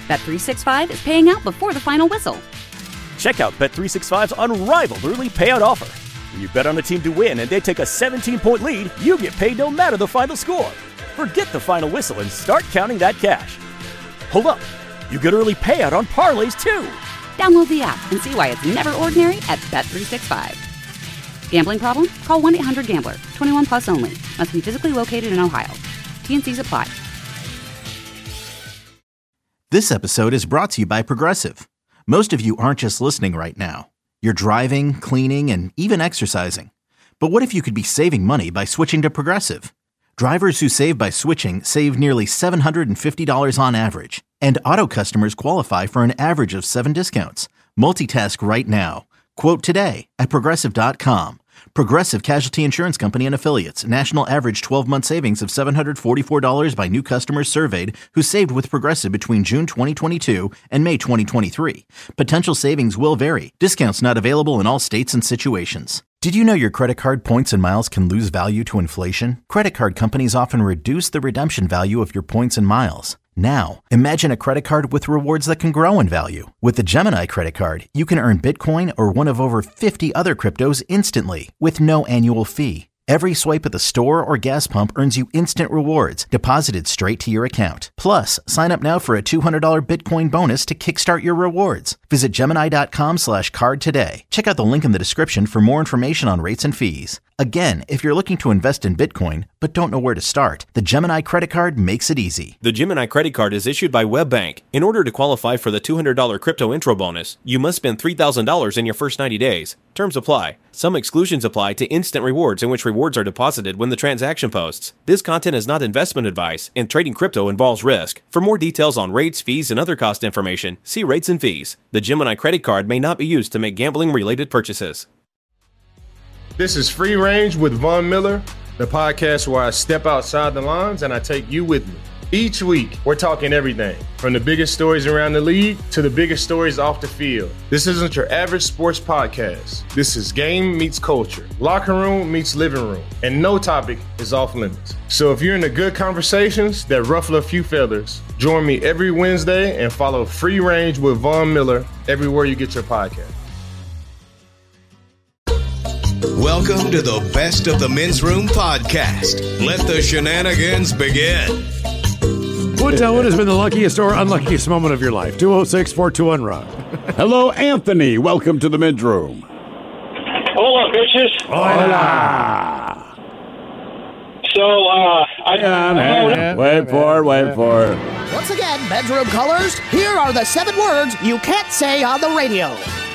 Bet365 is paying out before the final whistle. Check out Bet365's unrivaled early payout offer. When you bet on a team to win and they take a 17-point lead, you get paid no matter the final score. Forget the final whistle and start counting that cash. Hold up. You get early payout on parlays, too. Download the app and see why it's never ordinary at Bet365. Gambling problem? Call 1-800-GAMBLER. 21 plus only. Must be physically located in Ohio. T&Cs apply. This episode is brought to you by Progressive. Most of you aren't just listening right now. You're driving, cleaning, and even exercising. But what if you could be saving money by switching to Progressive? Drivers who save by switching save nearly $750 on average. And auto customers qualify for an average of 7 discounts. Multitask right now. Quote today at Progressive.com. Progressive Casualty Insurance Company and Affiliates. National average 12-month savings of $744 by new customers surveyed who saved with Progressive between June 2022 and May 2023. Potential savings will vary. Discounts not available in all states and situations. Did you know your credit card points and miles can lose value to inflation? Credit card companies often reduce the redemption value of your points and miles. Now, imagine a credit card with rewards that can grow in value. With the Gemini credit card, you can earn Bitcoin or one of over 50 other cryptos instantly with no annual fee. Every swipe at the store or gas pump earns you instant rewards deposited straight to your account. Plus, sign up now for a $200 Bitcoin bonus to kickstart your rewards. Visit Gemini.com/card today. Check out the link in the description for more information on rates and fees. Again, if you're looking to invest in Bitcoin but don't know where to start, the Gemini credit card makes it easy. The Gemini credit card is issued by WebBank. In order to qualify for the $200 crypto intro bonus, you must spend $3,000 in your first 90 days. Terms apply. Some exclusions apply to instant rewards in which rewards are deposited when the transaction posts. This content is not investment advice, and trading crypto involves risk. For more details on rates, fees, and other cost information, see rates and fees. The Gemini credit card may not be used to make gambling-related purchases. This is Free Range with Von Miller, the podcast where I step outside the lines and I take you with me. Each week, we're talking everything from the biggest stories around the league to the biggest stories off the field. This isn't your average sports podcast. This is game meets culture, locker room meets living room, and no topic is off limits. So if you're into good conversations that ruffle a few feathers, join me every Wednesday and follow Free Range with Von Miller everywhere you get your podcast. Welcome to the Best of the Men's Room podcast. Let the shenanigans begin. What has been the luckiest or unluckiest moment of your life? 206-421-ROCK. Hello, Anthony. Welcome to the Men's Room. Hola, bitches. Hola. So, Wait for it. Once again, bedroom colors, here are the 7 words you can't say on the radio.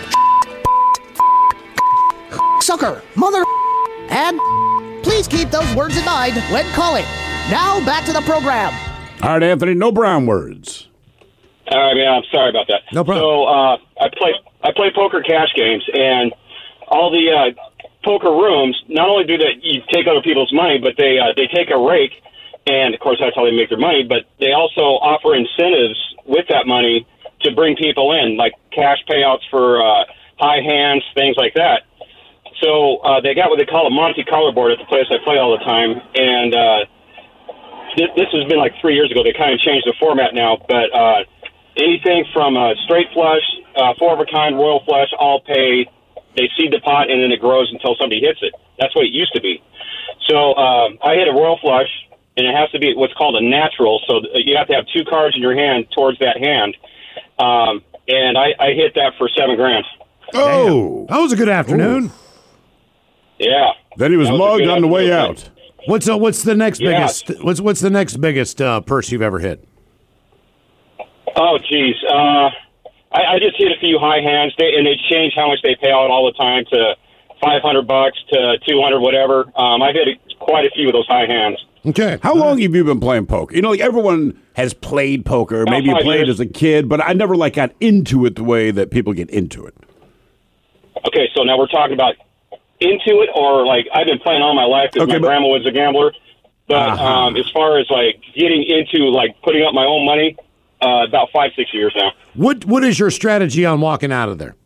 Sucker, mother, and please keep those words in mind when calling. Now, back to the program. All right, Anthony, no brown words. all right, man, I'm sorry about that. No problem. So I play poker cash games, and all the poker rooms, not only do that you take other people's money, but they take a rake, and of course that's how they make their money, but they also offer incentives with that money to bring people in, like cash payouts for high hands, things like that. So they got what they call a Monte Carlo board at the place I play all the time, and this has been like 3 years ago. They kind of changed the format now, but anything from straight flush, 4 of a kind, royal flush, all pay. They seed the pot, and then it grows until somebody hits it. That's what it used to be. So I hit a royal flush, and it has to be what's called a natural. So you have to have 2 cards in your hand towards that hand. And I hit that for $7,000. Oh, that was a good afternoon. Ooh. Yeah. Then he was mugged on the way out. What's the next biggest? What's the next biggest purse you've ever hit? Oh, geez. I just hit a few high hands, and they change how much they pay out all the time to $500 to $200, whatever. I've hit quite a few of those high hands. Okay. How long have you been playing poker? You know, like everyone has played poker. Maybe you played as a kid, but I never got into it the way that people get into it. Okay, so now we're talking about into it, or I've been playing all my life because my grandma was a gambler. But as far as getting into putting up my own money, about 5-6 years now. What is your strategy on walking out of there?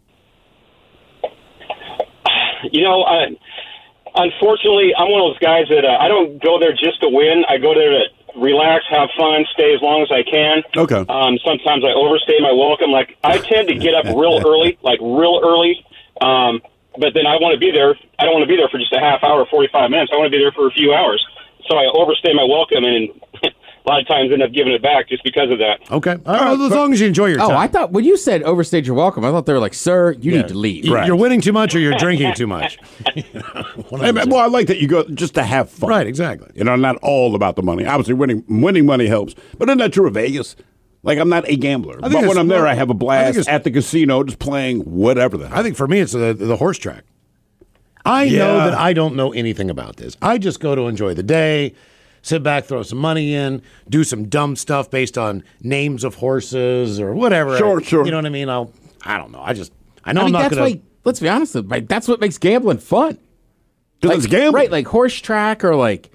You know, unfortunately, I'm one of those guys that I don't go there just to win. I go there to relax, have fun, stay as long as I can. Okay. Sometimes I overstay my welcome. Like, I tend to get up real early, but then I want to be there. I don't want to be there for just a half hour, 45 minutes. I want to be there for a few hours. So I overstay my welcome, and a lot of times end up giving it back just because of that. Okay. As long as you enjoy your time. I thought when you said overstayed your welcome, I thought they were like, sir, you need to leave. Right. You're winning too much or you're drinking too much. Well, I like that you go just to have fun. Right, exactly. You know, not all about the money. Obviously, winning money helps. But isn't that true of Vegas? Like, I'm not a gambler. But when I'm there, I have a blast at the casino just playing whatever the hell. I think for me, it's the horse track. I know that I don't know anything about this. I just go to enjoy the day, sit back, throw some money in, do some dumb stuff based on names of horses or whatever. Sure. You know what I mean? I don't know. I know I'm not that's going to. why, let's be honest, that's what makes gambling fun. Because it's gambling. Right, like horse track or like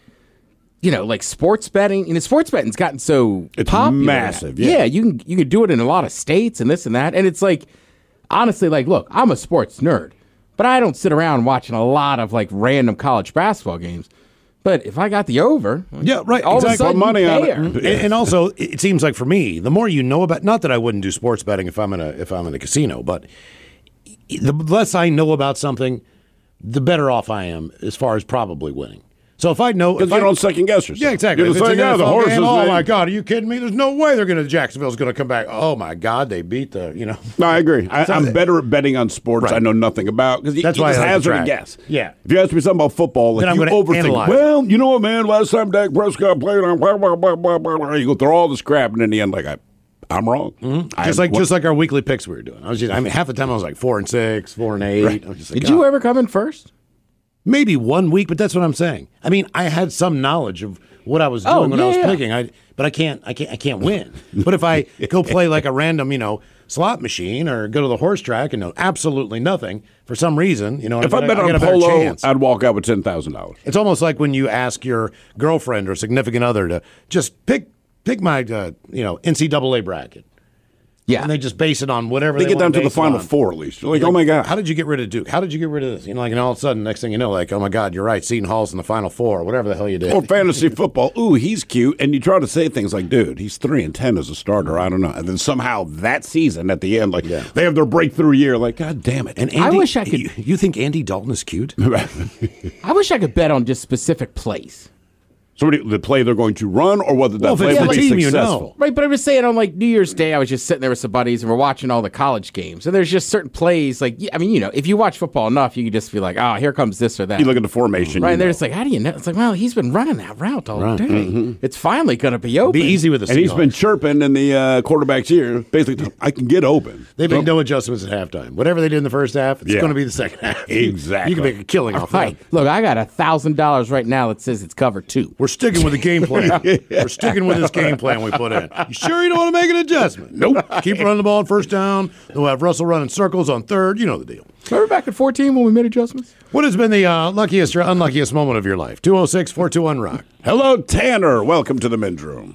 sports betting. You know, sports betting's gotten so popular. Massive. Yeah, you can do it in a lot of states and this and that. And it's like, honestly, like, look, I'm a sports nerd. But I don't sit around watching a lot of like random college basketball games. But if I got the over, all of a sudden money on it. And also, it seems like for me, the more you know about, not that I wouldn't do sports betting if I'm in a casino, but the less I know about something, the better off I am as far as probably winning. So if I know, because you don't second guess yourself. Yeah, exactly. You're if it's an the NFL horses. Game, oh my God, are you kidding me? There's no way Jacksonville's going to come back. Oh my God, they beat the. No, I agree. I'm better at betting on sports I know nothing about because that's you why just I hazard a guess. Yeah. If you ask me something about football, like you overthink. Well, you know what, man? Last time Dak Prescott played on blah blah blah blah blah, you go through all this crap, and in the end, like I'm wrong. Mm-hmm. Just like our weekly picks we were doing. Half the time I was like 4-6, 4-8. Right. I was just like, Did you ever come in first? Maybe 1 week, but that's what I'm saying. I mean, I had some knowledge of what I was doing when I was picking. But I can't win. But if I go play like a random, slot machine or go to the horse track and know absolutely nothing for some reason, if I bet on polo, I'd walk out with $10,000. It's almost like when you ask your girlfriend or significant other to just pick my NCAA bracket. Yeah. And they just base it on whatever they they get down to the Final on. Four at least. You're like, oh my God. How did you get rid of Duke? How did you get rid of this? And all of a sudden, next thing you know, like, oh my God, you're right. Seton Hall's in the Final Four, or whatever the hell you did. Or fantasy football. Ooh, he's cute. And you try to say things like, dude, he's 3-10 as a starter. I don't know. And then somehow that season at the end, they have their breakthrough year. Like, God damn it. And Andy, I wish I could. You think Andy Dalton is cute? I wish I could bet on just specific plays. Somebody, the play they're going to run, or whether that play will be successful. Right, but I was saying on like New Year's Day, I was just sitting there with some buddies, and we're watching all the college games. And there's just certain plays, like, I mean, if you watch football enough, you can just be like, oh, here comes this or that. You look at the formation. Right, and they're just like, how do you know? It's like, well, he's been running that route all day. Mm-hmm. It's finally going to be open. Be easy with the Seahawks. And he's been chirping in the quarterback's ear, basically, I can get open. They make no adjustments at halftime. Whatever they did in the first half, it's going to be the second half. Exactly. You can make a killing off that. Look, I got $1,000 right now that says it's covered 2. We're sticking with the game plan. We're sticking with this game plan we put in. You sure you don't want to make an adjustment? Nope. Keep running the ball on first down. Then we'll have Russell running circles on third. You know the deal. Remember back at 14 when we made adjustments? What has been the luckiest or unluckiest moment of your life? 206-421-ROCK. Hello, Tanner. Welcome to the men's room.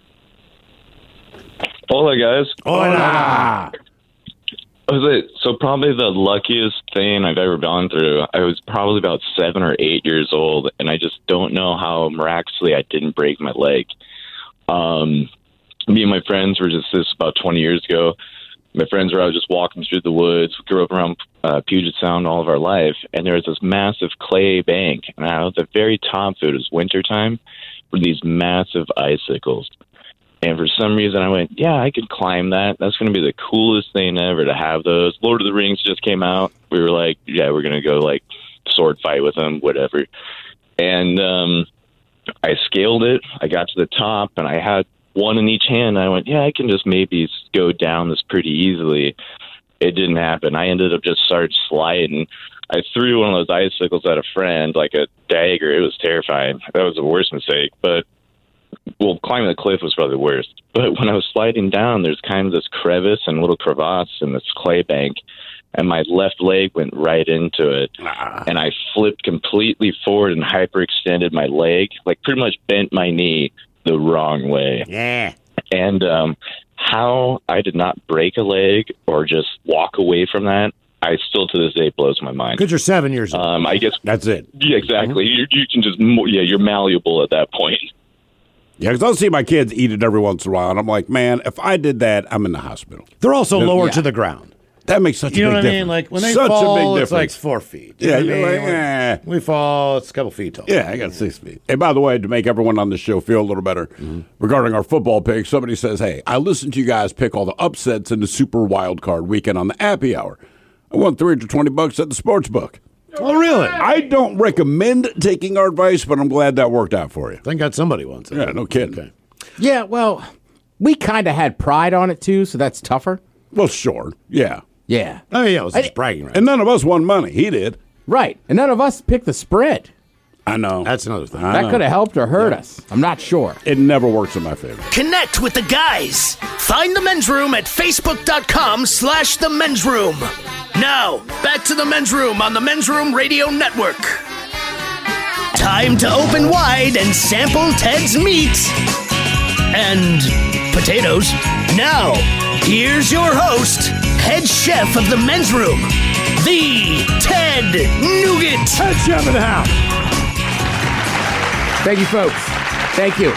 Hola, guys. Hola. So probably the luckiest thing I've ever gone through, I was probably about 7 or 8 years old, and I just don't know how miraculously I didn't break my leg. Me and my friends were this about 20 years ago. My friends were out just walking through the woods. We grew up around Puget Sound all of our life, and there was this massive clay bank. And at the very top of it was wintertime, were these massive icicles. And for some reason, I went, yeah, I could climb that. That's going to be the coolest thing ever to have those. Lord of the Rings just came out. We were like, yeah, we're going to go, like, sword fight with them, whatever. And I scaled it. I got to the top, and I had one in each hand. I went, yeah, I can just maybe go down this pretty easily. It didn't happen. I ended up just started sliding. I threw one of those icicles at a friend, like a dagger. It was terrifying. That was the worst mistake, but climbing the cliff was probably the worst. But when I was sliding down, there's kind of this crevice and little crevasse in this clay bank, and my left leg went right into it. And I flipped completely forward and hyperextended my leg, like pretty much bent my knee the wrong way. Yeah. And how I did not break a leg or just walk away from that, I still to this day blows my mind. Because you're 7 years old. I guess that's it. Yeah, exactly. You can just, you're malleable at that point. Yeah, because I'll see my kids eat it every once in a while, and I'm like, man, if I did that, I'm in the hospital. They're also lower to the ground. That makes such a big difference. You know what I mean? Like when they such fall, a big it's like difference. 4 feet. Yeah, you're like, eh. We fall, it's a couple feet tall. Yeah, I got 6 feet. Hey, by the way, to make everyone on the show feel a little better, regarding our football picks, somebody says, hey, I listened to you guys pick all the upsets in the Super Wild Card weekend on the Appy Hour. I won $320 at the sports book. Oh, really? I don't recommend taking our advice, but I'm glad that worked out for you. Thank God somebody wants it. Yeah, no kidding. Okay. Yeah, well, we kind of had pride on it, too, so that's tougher. Well, sure. Yeah. Yeah. Oh, yeah, it was just bragging rights. And none of us won money. He did. Right. And none of us picked the spread. I know. That's another thing. That could have helped or hurt us. I'm not sure. It never works in my favor. Connect with the guys. Find the men's room at facebook.com/the men's room. Now, back to the men's room on the Men's Room Radio Network. Time to open wide and sample Ted's meat and potatoes. Now, here's your host, head chef of the men's room, the Ted Nugent. Head chef in the house. Thank you, folks. Thank you.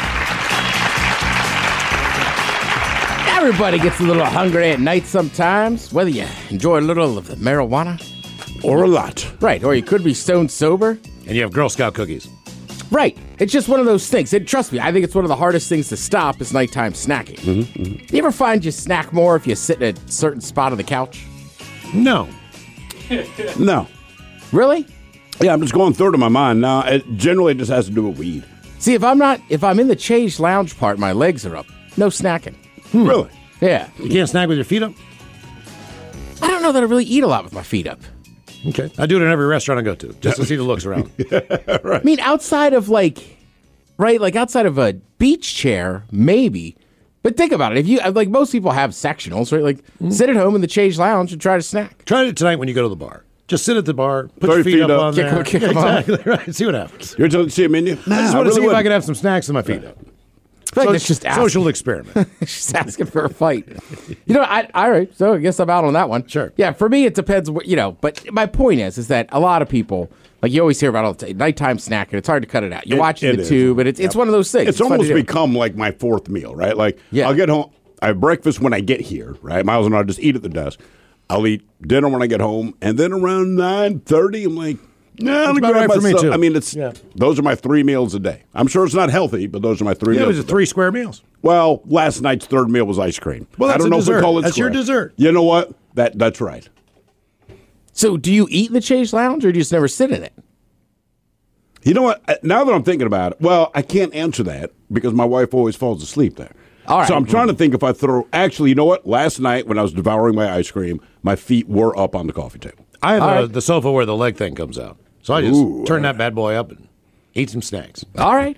Everybody gets a little hungry at night sometimes, whether you enjoy a little of the marijuana or a lot. Right, or you could be stone sober. And you have Girl Scout cookies. Right. It's just one of those things. And trust me, I think it's one of the hardest things to stop is nighttime snacking. You ever find you snack more if you sit in a certain spot on the couch? No. No. Really? Yeah, I'm just going through to my mind. Now, it generally just has to do with weed. See, if I'm in the Changed Lounge part, my legs are up. No snacking. Really? Yeah. You can't snack with your feet up? I don't know that I really eat a lot with my feet up. Okay. I do it in every restaurant I go to, just to see the looks around. Right. I mean, outside of outside of a beach chair, maybe. But think about it. If you, like most people have sectionals, right? Like sit at home in the Changed Lounge and try to snack. Try it tonight when you go to the bar. Just sit at the bar, put your feet up on there. Kick them up. Exactly, right. See what happens. You're telling see a menu? I just want to see if I can have some snacks with my feet up. That's just asking. Social experiment. Just asking for a fight. You know, all right. So I guess I'm out on that one. Sure. Yeah, for me, it depends. But my point is that a lot of people, like you always hear about all the time, nighttime snacking. It's hard to cut it out. You watch the tube, but it's one of those things. It's almost become like my fourth meal, right? Like I'll get home, I have breakfast when I get here, right? Miles and I just eat at the desk. I'll eat dinner when I get home, and then around 9:30, I'm like, nah, I'm gonna grab myself. Me too. I mean, those are my 3 meals a day. I'm sure it's not healthy, but those are my 3 meals. Yeah, it was 3 square meals. Well, last night's third meal was ice cream. Well, that's I don't know dessert. if we call it That's square. your dessert. You know what? That's right. So, do you eat in the Changed Lounge, or do you just never sit in it? You know what? Now that I'm thinking about it, well, I can't answer that because my wife always falls asleep there. All right. So I'm trying to think if I throw. Actually, you know what? Last night when I was devouring my ice cream, my feet were up on the coffee table. I have the sofa where the leg thing comes out. So I just turn that bad boy up and eat some snacks. All right.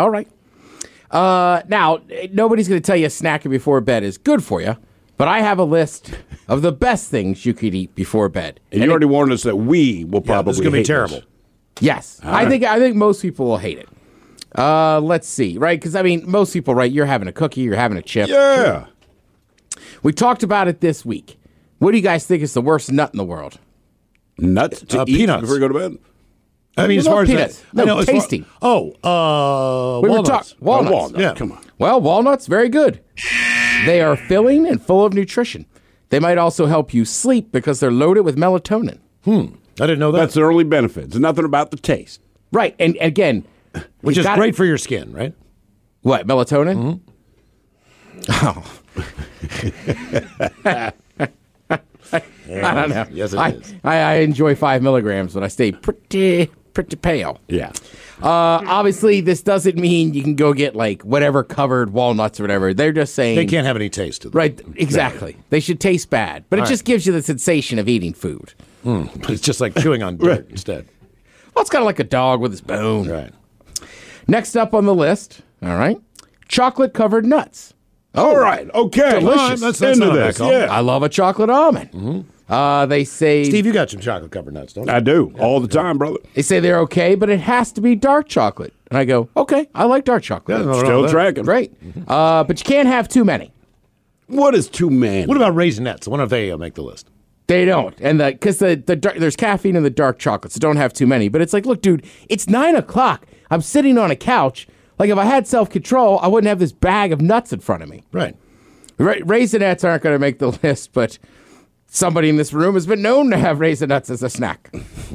Now, nobody's going to tell you snacking before bed is good for you, but I have a list of the best things you could eat before bed. And you already warned us that we will probably this is going to be hate terrible. this. Yes. I think most people will hate it. Let's see, right? Because, I mean, most people, right, you're having a cookie, you're having a chip. Yeah. We talked about it this week. What do you guys think is the worst nut in the world? Nuts to eat peanuts. before you go to bed? I mean, as far as peanuts. that, tasting. Walnuts. Walnuts. Yeah. Come on. Well, walnuts, very good. They are filling and full of nutrition. They might also help you sleep because they're loaded with melatonin. I didn't know that. That's the early benefits. Nothing about the taste. Right. And again, which is great for your skin, right? What, melatonin? Oh. I don't know. Yes, it is. I enjoy 5 milligrams, but I stay pretty pale. Yeah. Obviously, this doesn't mean you can go get like whatever covered walnuts or whatever. They're just saying They can't have any taste to them. right. Exactly. They should taste bad, but it just gives you the sensation of eating food. But it's just like chewing on dirt instead. Well, it's kind of like a dog with his bone. Right. Next up on the list, all right, chocolate covered nuts. All right. Okay. Delicious. That's Into not a bad this. call. Yeah. I love a chocolate almond. They say Steve, you got some chocolate covered nuts, don't you? I do. All the time, brother. they say they're okay, but it has to be dark chocolate. And I go, okay, I like dark chocolate. Yeah, no, Still tracking. Great. But you can't have too many. What is too many? What about Raisinets? I wonder if they make the list. They don't, and because there's caffeine in the dark chocolate, so don't have too many. But it's like, look, dude, it's 9 o'clock. I'm sitting on a couch Like, if I had self-control, I wouldn't have this bag of nuts in front of me. Right. Raisinets aren't going to make the list, but somebody in this room has been known to have Raisinets as a snack.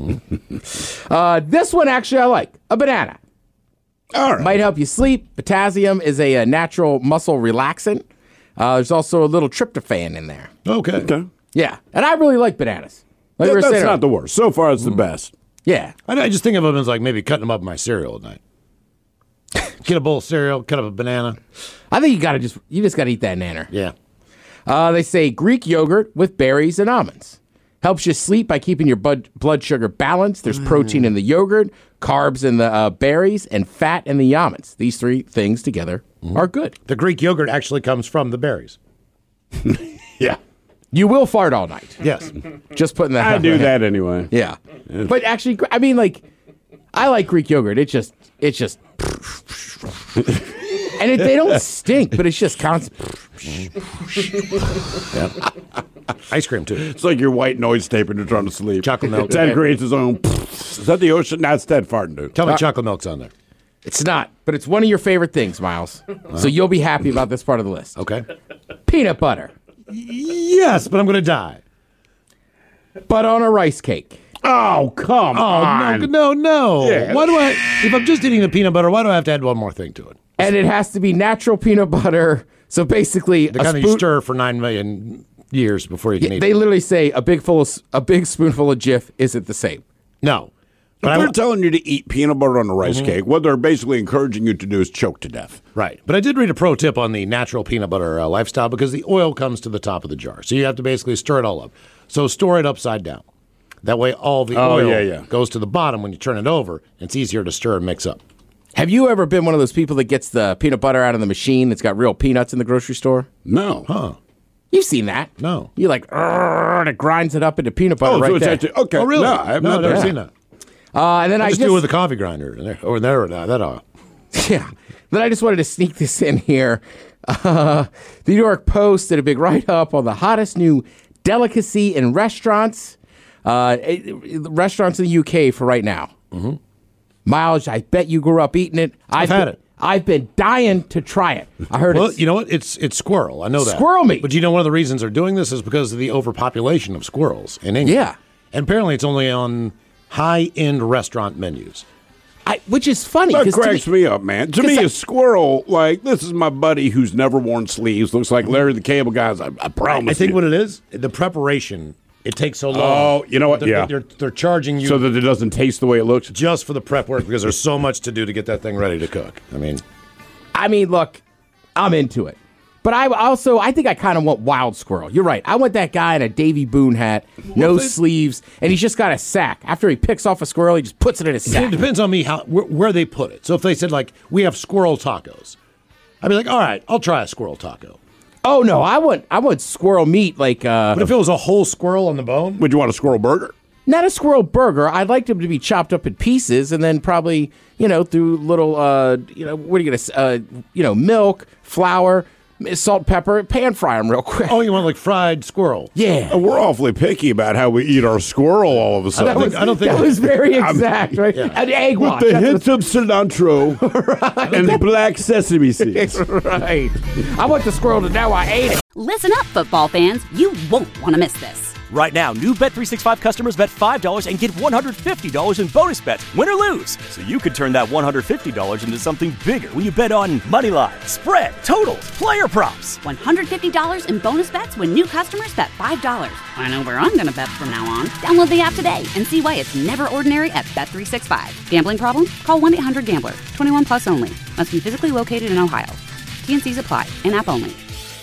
This one, actually, I like. A banana. All right. Might help you sleep. Potassium is a natural muscle relaxant. There's also a little tryptophan in there. Okay. Yeah, and I really like bananas. Like That's not the worst. So far, it's the best. Yeah. I just think of them as like maybe cutting them up in my cereal at night. Get a bowl of cereal, cut up a banana. I think you just got to eat that nanner. Yeah. They say Greek yogurt with berries and almonds. Helps you sleep by keeping your blood sugar balanced. There's protein in the yogurt, carbs in the berries, and fat in the almonds. These three things together are good. The Greek yogurt actually comes from the berries. Yeah. You will fart all night. Yes. Just putting that I out do there. that anyway. Yeah. But actually, I mean, like, I like Greek yogurt. It's just, and they don't stink, but it's just constant. Yeah. Ice cream, too. It's like your white noise tape when you're trying to sleep. Chocolate milk. Ted creates his own. Is that the ocean? That's Ted farting, dude. Tell me chocolate milk's on there. It's not, but it's one of your favorite things, Miles. So you'll be happy about this part of the list. Okay. Peanut butter. Yes, but I'm going to die. But on a rice cake. Oh, come on. No. Yeah. Why do if I'm just eating the peanut butter, why do I have to add one more thing to it? And it has to be natural peanut butter. So basically, the kind you stir for 9 million years before you can eat They it. literally say a big spoonful of Jif isn't the same. No. But they're telling you to eat peanut butter on a rice cake. What they're basically encouraging you to do is choke to death. Right. But I did read a pro tip on the natural peanut butter lifestyle because the oil comes to the top of the jar. So you have to basically stir it all up. So store it upside down. That way all the oil goes to the bottom when you turn it over. It's easier to stir and mix up. Have you ever been one of those people that gets the peanut butter out of the machine that's got real peanuts in the grocery store? No. Huh. You've seen that. No. You like, and it grinds it up into peanut butter right there. Okay. Oh, really? No, I've never seen that. And then I just do it with a coffee grinder. That all. Yeah. Then I just wanted to sneak this in here. The New York Post did a big write-up on the hottest new delicacy in restaurants. Restaurants in the UK for right now. Mm-hmm. Miles, I bet you grew up eating it. I've had it. I've been dying to try it. I heard Well, you know what? It's squirrel. I know that. Squirrel meat. But you know one of the reasons they're doing this is because of the overpopulation of squirrels in England. Yeah. And apparently it's only on high-end restaurant menus. Which is funny. That cracks me up, man. To me, a squirrel, like, this is my buddy who's never worn sleeves. Looks like Larry the Cable Guy. I promise I think you. what it is, the preparation, it takes so long. Oh, you know what? They're charging you. So that it doesn't taste the way it looks? Just for the prep work, because there's so much to do to get that thing ready to cook. I mean, look, I'm into it. But I think I kind of want wild squirrel. You're right. I want that guy in a Davy Boone hat, no sleeves, and he's just got a sack. After he picks off a squirrel, he just puts it in his sack. It depends on me where they put it. So if they said, like, we have squirrel tacos, I'd be like, all right, I'll try a squirrel taco. Oh, no, I want squirrel meat. But if it was a whole squirrel on the bone? Would you want a squirrel burger? Not a squirrel burger. I'd like them to be chopped up in pieces and then probably, through little, what are you going to, milk, flour, salt, pepper, pan fry them real quick. Oh, you want like fried squirrel? Yeah. We're awfully picky about how we eat our squirrel all of a sudden. That was very exact, right? Yeah. An egg With wash. the hints of cilantro and black sesame seeds. Right. I want the squirrel to know I ate it. Listen up, football fans. You won't want to miss this. Right now, new Bet365 customers bet $5 and get $150 in bonus bets, win or lose. So you could turn that $150 into something bigger when you bet on money line, spread, totals, player props. $150 in bonus bets when new customers bet $5. I know where I'm going to bet from now on. Download the app today and see why it's never ordinary at Bet365. Gambling problem? Call 1-800-GAMBLER. 21 plus only. Must be physically located in Ohio. T&Cs apply. In-app only.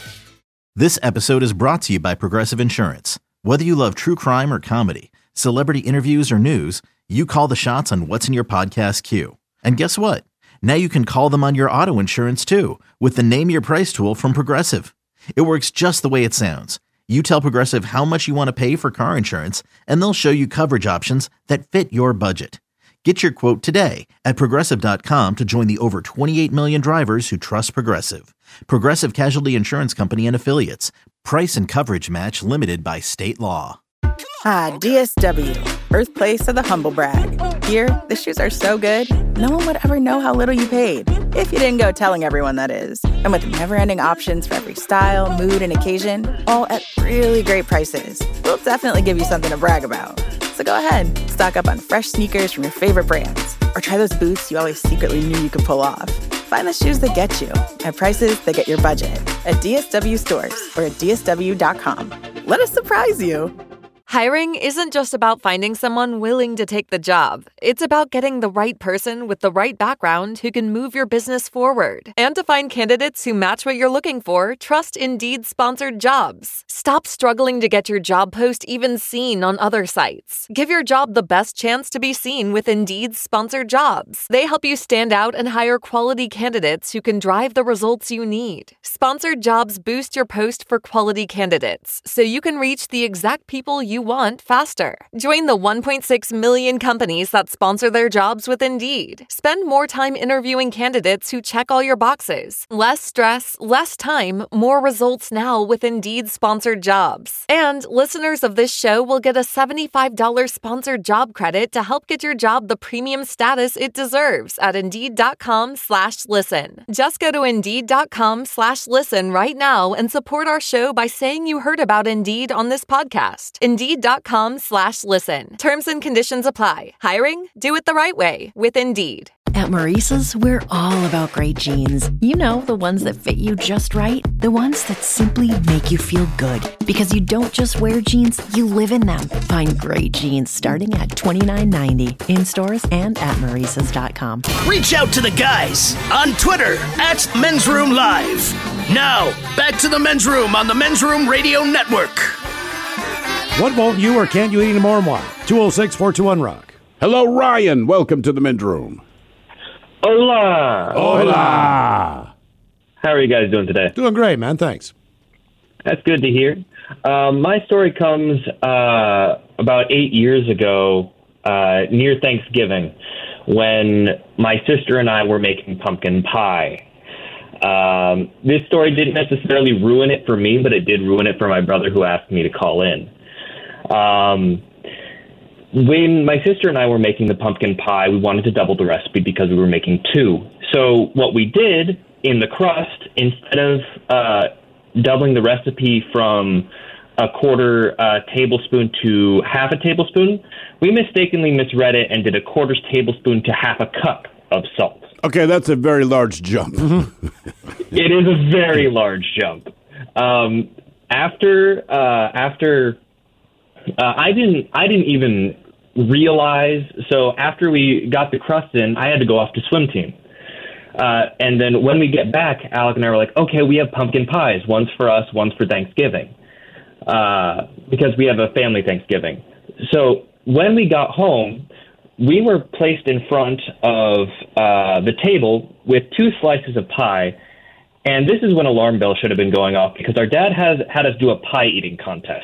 This episode is brought to you by Progressive Insurance. Whether you love true crime or comedy, celebrity interviews or news, you call the shots on what's in your podcast queue. And guess what? Now you can call them on your auto insurance too with the Name Your Price tool from Progressive. It works just the way it sounds. You tell Progressive how much you want to pay for car insurance, and they'll show you coverage options that fit your budget. Get your quote today at Progressive.com to join the over 28 million drivers who trust Progressive. Progressive Casualty Insurance Company and Affiliates. Price and coverage match limited by state law. Ah, DSW, birthplace of the humble brag. Here, the shoes are so good, no one would ever know how little you paid. If you didn't go telling everyone, that is. And with never-ending options for every style, mood, and occasion, all at really great prices, we'll definitely give you something to brag about. So go ahead, stock up on fresh sneakers from your favorite brands, or try those boots you always secretly knew you could pull off. Find the shoes that get you at prices that get your budget at DSW stores or at DSW.com. Let us surprise you. Hiring isn't just about finding someone willing to take the job. It's about getting the right person with the right background who can move your business forward. And to find candidates who match what you're looking for, trust Indeed-sponsored jobs. Stop struggling to get your job post even seen on other sites. Give your job the best chance to be seen with Indeed-sponsored jobs. They help you stand out and hire quality candidates who can drive the results you need. Sponsored jobs boost your post for quality candidates, so you can reach the exact people you want faster. Join the 1.6 million companies that sponsor their jobs with Indeed. Spend more time interviewing candidates who check all your boxes. Less stress, less time, more results now with Indeed-sponsored jobs. And listeners of this show will get a $75 sponsored job credit to help get your job the premium status it deserves at Indeed.com/listen. Just go to Indeed.com/listen right now and support our show by saying you heard about Indeed on this podcast. Indeed.com/listen. Terms and conditions apply. Hiring? Do it the right way with Indeed. At Maurice's, we're all about great jeans. You know, the ones that fit you just right. The ones that simply make you feel good. Because you don't just wear jeans, you live in them. Find great jeans starting at $29.90 in stores and at Maurice's.com. Reach out to the guys on Twitter at Men's Room Live. Now, back to the Men's Room on the Men's Room Radio Network. What won't you or can't you eat anymore and why? 206-421-ROCK. Hello, Ryan. Welcome to the Men's Room. Hola. Hola. How are you guys doing today? Doing great, man. Thanks. That's good to hear. My story comes about 8 years ago, near Thanksgiving, when my sister and I were making pumpkin pie. This story didn't necessarily ruin it for me, but it did ruin it for my brother who asked me to call in. When my sister and I were making the pumpkin pie, we wanted to double the recipe because we were making two. So what we did in the crust, instead of doubling the recipe from a quarter tablespoon to half a tablespoon, we mistakenly misread it and did a quarter tablespoon to half a cup of salt. Okay, that's a very large jump. It is a very large jump. After I didn't even realize. So after we got the crust in, I had to go off to swim team. And then when we get back, Alec and I were like, okay, we have pumpkin pies. One's for us, one's for Thanksgiving. Because we have a family Thanksgiving. So when we got home, we were placed in front of the table with two slices of pie. And this is when alarm bell should have been going off because our dad had us do a pie eating contest.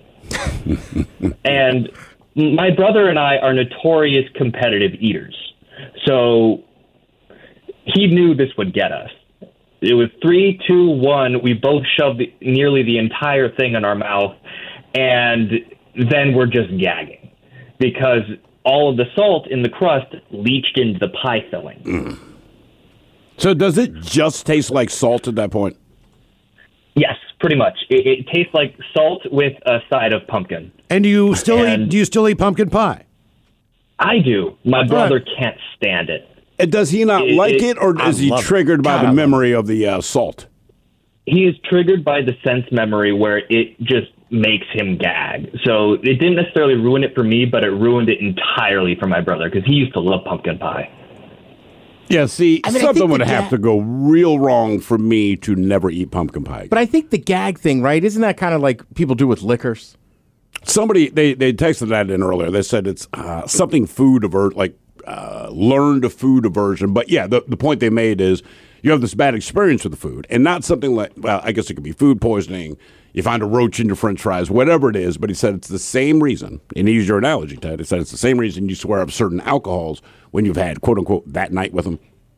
And my brother and I are notorious competitive eaters. So he knew this would get us. It was 3, 2, 1. We both shoved nearly the entire thing in our mouth. And then we're just gagging because all of the salt in the crust leached into the pie filling. Mm. So does it just taste like salt at that point? Yes, pretty much. It tastes like salt with a side of pumpkin. And do you still eat pumpkin pie? I do. My brother can't stand it. And does he not like it, or is he triggered by the memory of the salt? He is triggered by the sense memory where it just makes him gag. So it didn't necessarily ruin it for me, but it ruined it entirely for my brother because he used to love pumpkin pie. Yeah, see, something would have to go real wrong for me to never eat pumpkin pie. But I think the gag thing, right, isn't that kind of like people do with liquors? Somebody, they texted that in earlier. They said it's something food avert, like learned food aversion. But yeah, the point they made is you have this bad experience with the food and not something like, well, I guess it could be food poisoning. You find a roach in your French fries, whatever it is. But he said it's the same reason, and he used your analogy, Ted. He said it's the same reason you swear up certain alcohols when you've had, quote unquote, that night with them.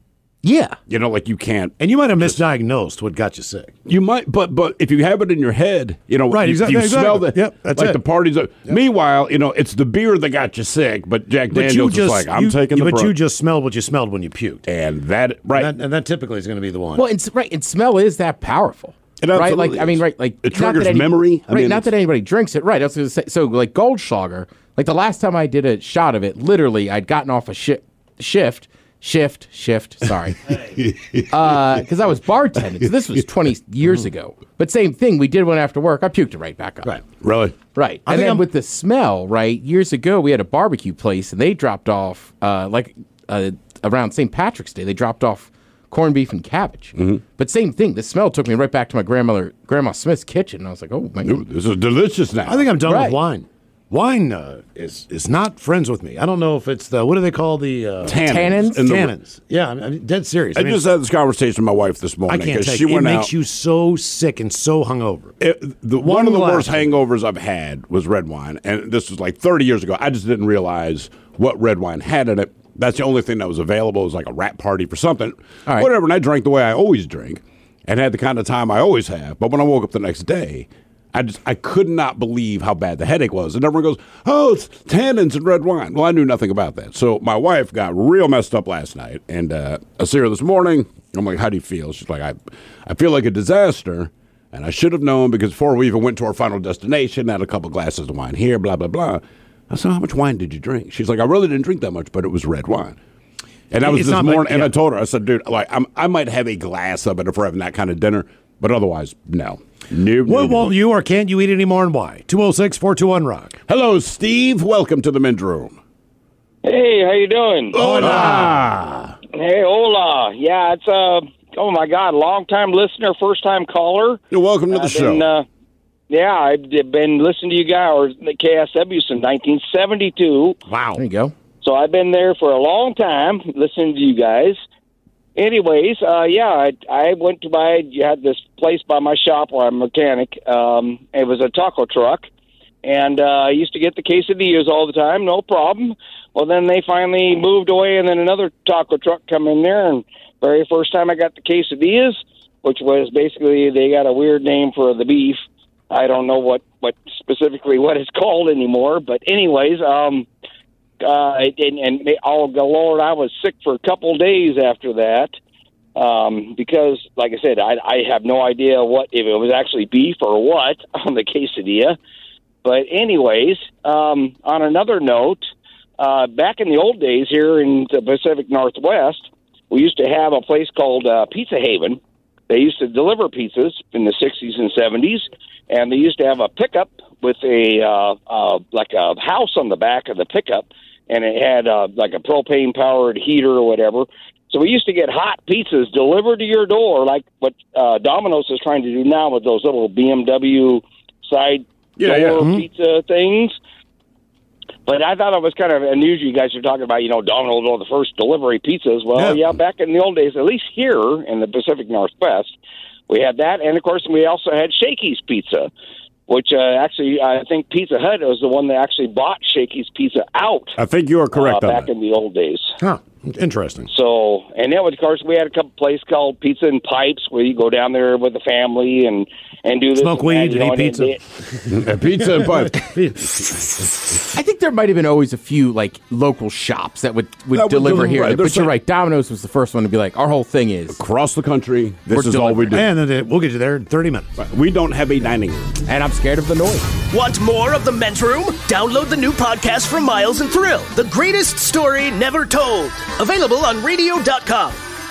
Yeah. You know, like you can't. And you might have misdiagnosed what got you sick. You might, but if you have it in your head, you know, right, you smell that. Yep, that's like it. the parties. Meanwhile, you know, it's the beer that got you sick, but Jack Daniels is like, I'm taking the But brunt. you just smelled what you smelled when you puked. And that, right. And that typically is going to be the one. Well, and smell is that powerful. It right? absolutely Like, I mean, right? Like it triggers memory. Not that anybody drinks it. Right. I was going to say. So, like Goldschlager. Like the last time I did a shot of it, literally, I'd gotten off a shift. Sorry, because I was bartending. So this was 20 years ago. But same thing. We did one after work. I puked it right back up. Right. Really? Right. And then with the smell, right? Years ago, we had a barbecue place, and they dropped off around St. Patrick's Day. They dropped off corned beef and cabbage. Mm-hmm. But same thing. The smell took me right back to my Grandma Smith's kitchen. And I was like, oh my God. This is delicious now. I think I'm done with wine. Wine is not friends with me. I don't know if it's the, what do they call the tannins? Tannins. Yeah, I'm dead serious. I just had this conversation with my wife this morning. I can't take she it. It went makes out. you so sick and so hungover. One of the worst hangovers I've had was red wine, and this was like 30 years ago. I just didn't realize what red wine had in it. That's the only thing that was available. It was like a wrap party for something. All right. Whatever, and I drank the way I always drink and had the kind of time I always have. But when I woke up the next day, I could not believe how bad the headache was. And everyone goes, oh, it's tannins and red wine. Well, I knew nothing about that. So my wife got real messed up last night. And I see her this morning. I'm like, how do you feel? She's like, I feel like a disaster. And I should have known because before we even went to our final destination, had a couple glasses of wine here, blah, blah, blah. I said, how much wine did you drink? She's like, I really didn't drink that much, but it was red wine. And that was this morning. And I told her, I said, dude, like I might have a glass of it if we're having that kind of dinner. But otherwise, no. Well, won't you or can't you eat anymore and why? 206-421-ROCK. Hello, Steve. Welcome to the men's room. Hey, how you doing? Hola. Hey, hola. Yeah, it's oh my God, long-time listener, first-time caller. You're welcome to the show. I've been listening to you guys, or the KSW, since 1972. Wow. There you go. So I've been there for a long time listening to you guys. Anyways, I went to you had this place by my shop where I'm a mechanic. It was a taco truck, and I used to get the quesadillas all the time, no problem. Well, then they finally moved away, and then another taco truck come in there, and very first time I got the quesadillas, which was basically they got a weird name for the beef. I don't know what specifically what it's called anymore, but anyways, oh Lord, I was sick for a couple days after that because, like I said, I have no idea if it was actually beef or what on the quesadilla. But anyways, on another note, back in the old days here in the Pacific Northwest, we used to have a place called Pizza Haven. They used to deliver pizzas in the 60s and 70s, and they used to have a pickup with like a house on the back of the pickup, and it had like a propane-powered heater or whatever. So we used to get hot pizzas delivered to your door, like what Domino's is trying to do now with those little BMW side door pizza things. But I thought it was kind of unusual. You guys are talking about, Domino's, one of the first delivery pizzas. Well, yeah, back in the old days, at least here in the Pacific Northwest, we had that. And, of course, we also had Shakey's Pizza, which actually I think Pizza Hut was the one that actually bought Shakey's Pizza out. I think you are correct on back that. in the old days. Huh. Interesting. So, and then, of course, we had a couple places called Pizza and Pipes where you go down there with the family and do this. Smoke weed and eat pizza. Pizza and pipes. I think there might have been always a few like local shops that would deliver here. Right. But you're right. Domino's was the first one to be like, our whole thing is across the country. This is all we do. And then we'll get you there in 30 minutes. Right. We don't have a dining room. And I'm scared of the noise. Want more of the Men's Room? Download the new podcast from Miles and Thrill, The Greatest Story Never Told. Available on radio.com.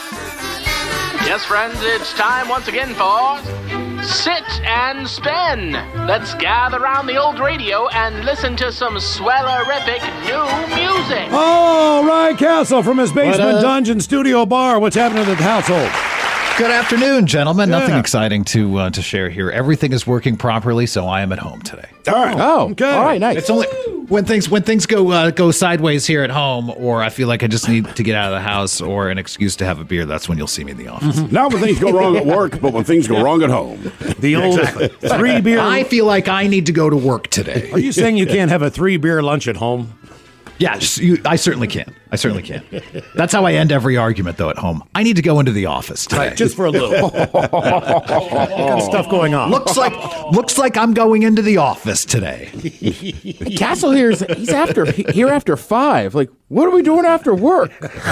Yes, friends, it's time once again for Sit and Spin. Let's gather around the old radio and listen to some swellerific new music. All right, Castle from his basement dungeon studio bar. What's happening at the household? Good afternoon, gentlemen. Yeah. Nothing exciting to share here. Everything is working properly, so I am at home today. All right. Oh, okay. All right, nice. It's only when things go sideways here at home, or I feel like I just need to get out of the house, or an excuse to have a beer. That's when you'll see me in the office. Mm-hmm. Not when things go wrong at work, but when things go wrong at home. The old 3-beer. I feel like I need to go to work today. Are you saying you can't have a 3-beer lunch at home? Yeah, I certainly can. I certainly can. That's how I end every argument, though, at home. I need to go into the office today. Right, just for a little. Got stuff going on. Looks like I'm going into the office today. Castle he's here after 5. Like, what are we doing after work?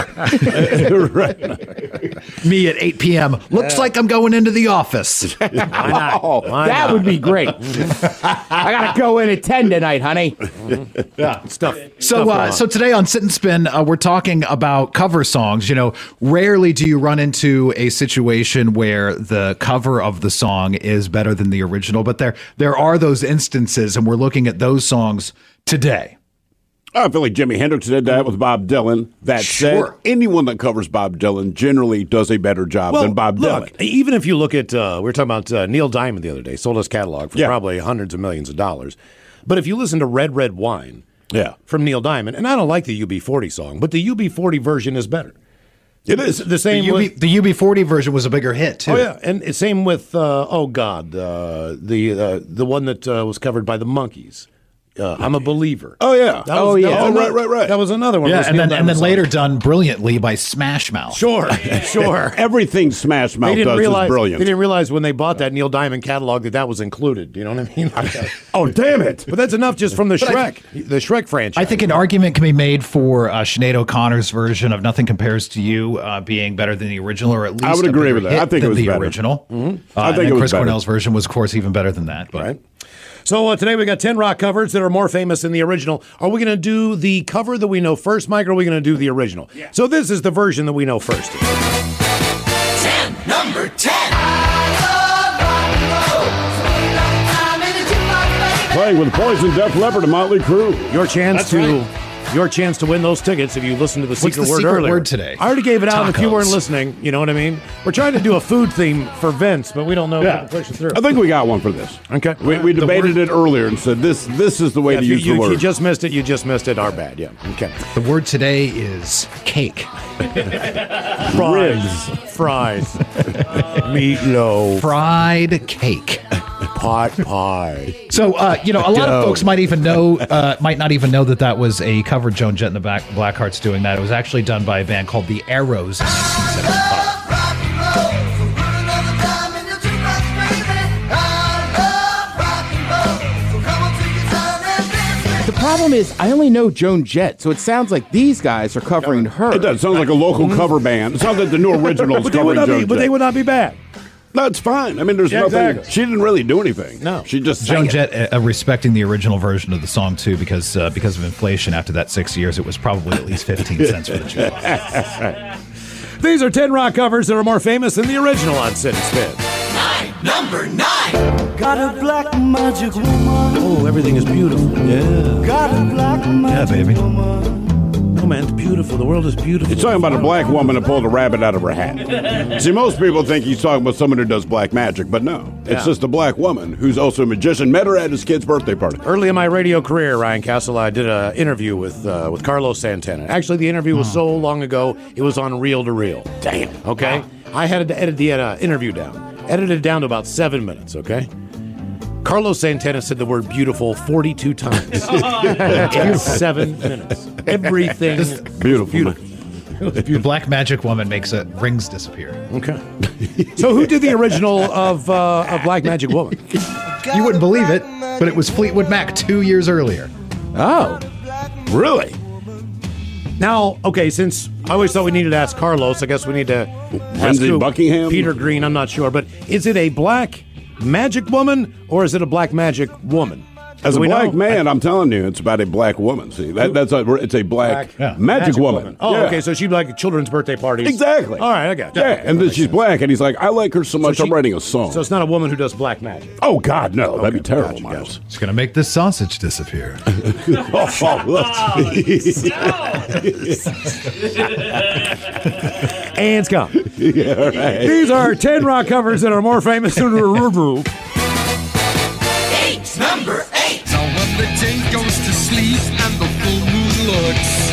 Me at 8 p.m. Looks like I'm going into the office. Why that would be great. I gotta go in at 10 tonight, honey. Yeah, stuff. So today on Sit and Spin, we're talking about cover songs. You know, rarely do you run into a situation where the cover of the song is better than the original, but there are those instances, and we're looking at those songs today. I feel like Jimi Hendrix did that with Bob Dylan. That said, anyone that covers Bob Dylan generally does a better job than Bob Dylan. Even if you look at, we were talking about Neil Diamond the other day, sold his catalog for probably hundreds of millions of dollars. But if you listen to Red, Red Wine from Neil Diamond, and I don't like the UB40 song, but the UB40 version is better. It is. The same the UB40 version was a bigger hit, too. Oh, yeah. And same with, the one that was covered by the Monkees. I'm a Believer. Oh, yeah. Right. That was another one. Yeah, and then later done brilliantly by Smash Mouth. Sure. Everything Smash Mouth does is brilliant. They didn't realize when they bought that Neil Diamond catalog that was included. You know what I mean? Oh, damn it. But that's enough just from the Shrek franchise. I think an argument can be made for Sinead O'Connor's version of Nothing Compares to You being better than the original, or at least I would agree with that. I think it was the better. original. Mm-hmm. I think it was Chris better. Cornell's version was, of course, even better than that. But. Right. So today we got 10 rock covers that are more famous than the original. Are we going to do the cover that we know first, Mike, or are we going to do the original? Yeah. So this is the version that we know first. 10, number 10. Playing with Poison, Def Leppard, and Motley Crue. Your chance to win those tickets if you listen to the secret What's the word secret earlier. word today? I already gave it out if you weren't Tacos. listening. You know what I mean? We're trying to do a food theme for Vince, but we don't know if we can push it through. I think we got one for this. Okay. We debated it earlier and said this is the way to use the word. If you just missed it, you just missed it. Our bad. Yeah. Okay. The word today is cake. Fries. Meatloaf. Fried cake. Pot pie. So, a lot of folks might not even know that was a cover Joan Jett and the Blackhearts doing that. It was actually done by a band called The Arrows in 1975. The problem is, I only know Joan Jett, so it sounds like these guys are covering her. It does. Sounds like a local cover band. It sounds like the new originals covering Joan Jett. But they would not be bad. No, it's fine. I mean, there's nothing. Exactly. She didn't really do anything. No. She just Joan sang it. Jett respecting the original version of the song too, because of inflation. After that 6 years, it was probably at least 15 cents for the jukebox. These are 10 rock covers that are more famous than the original on Sit and Spin. Number 9. Got a black magic woman. Oh, everything is beautiful. Yeah. Got a black magic baby. woman. Oh, man, it's beautiful. The world is beautiful. He's talking about a black woman that pulled a rabbit out of her hat. See, most people think he's talking about someone who does black magic, but no. It's just a black woman who's also a magician. Met her at his kid's birthday party. Early in my radio career, Ryan Castle, I did an interview with Carlos Santana. Actually, the interview was so long ago, it was on reel to reel. Damn. Okay? Wow. I had to edit the interview down. Edited it down to about 7 minutes, okay? Carlos Santana said the word beautiful 42 times in 7 minutes. Everything beautiful. The black magic woman makes rings disappear. Okay. So who did the original of Black Magic Woman? You wouldn't believe it, but it was Fleetwood Mac 2 years earlier. Oh, really? Now, okay, since I always thought we needed to ask Carlos, I guess we need to ask Lindsey Buckingham? Peter Green, I'm not sure. But is it a black magic woman or is it a black magic woman? As a black man, I'm telling you, it's about a black woman. See, it's a black magic woman. Oh, yeah. okay, so she'd like children's birthday parties. Exactly. All right, I got you. Yeah, and then she's black, and he's like, I like her so much, I'm writing a song. So it's not a woman who does black magic. Oh, God, no. That'd be terrible, Miles. It's going to make this sausage disappear. And it's gone. Yeah, right. These are 10 rock covers that are more famous than Rubu. Number 8. Now when the day goes to sleep and the full moon looks.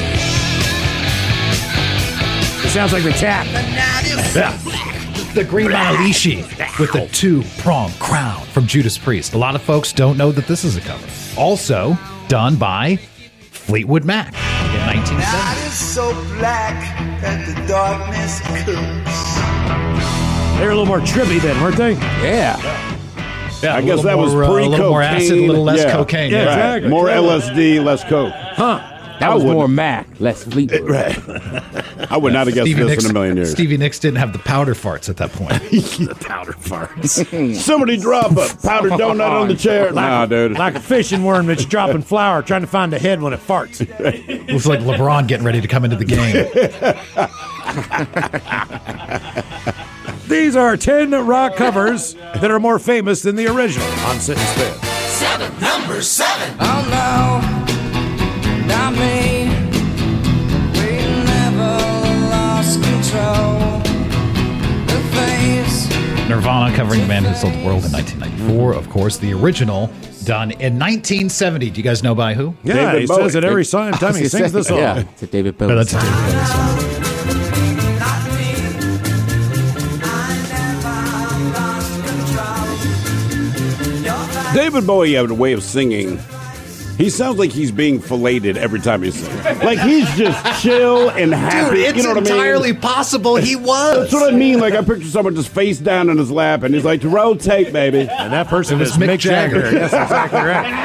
It sounds like the Tap. Yeah. The Green Maharishi with the 2-pronged crown from Judas Priest. A lot of folks don't know that this is a cover. Also done by Fleetwood Mac in 1970. Night is so black that the darkness cooks. They were a little more trippy then, weren't they? Yeah. Yeah, I guess that was pre-cocaine. A little more acid, a little less cocaine. Yeah, exactly. More LSD, less coke. Huh. That was more Mac, less Fleetwood. Right. I would not have guessed this in a million years. Stevie Nicks didn't have the powder farts at that point. The powder farts. Somebody drop a powdered donut on the chair. Nah, dude. Like a fishing worm that's dropping flour, trying to find the head when it farts. It was like LeBron getting ready to come into the game. These are 10 rock covers that are more famous than the original on Sit and Spin. Number 7. Oh no, not me. We never lost control. The face. Nirvana covering the man who sold the world in 1994. Of course, the original done in 1970. Do you guys know by who? Yeah, David Bowie. Says it every time he sings the song. Yeah, it's a David Bowie. Oh, that's a David Bowie song. David Bowie had a way of singing. He sounds like he's being filleted every time he sings. Like he's just chill and happy. Dude, it's you know what entirely I mean? possible he was. That's what I mean. Like I picture someone just face down in his lap and he's like, rotate, baby. And that person is Mick Jagger. Yes, exactly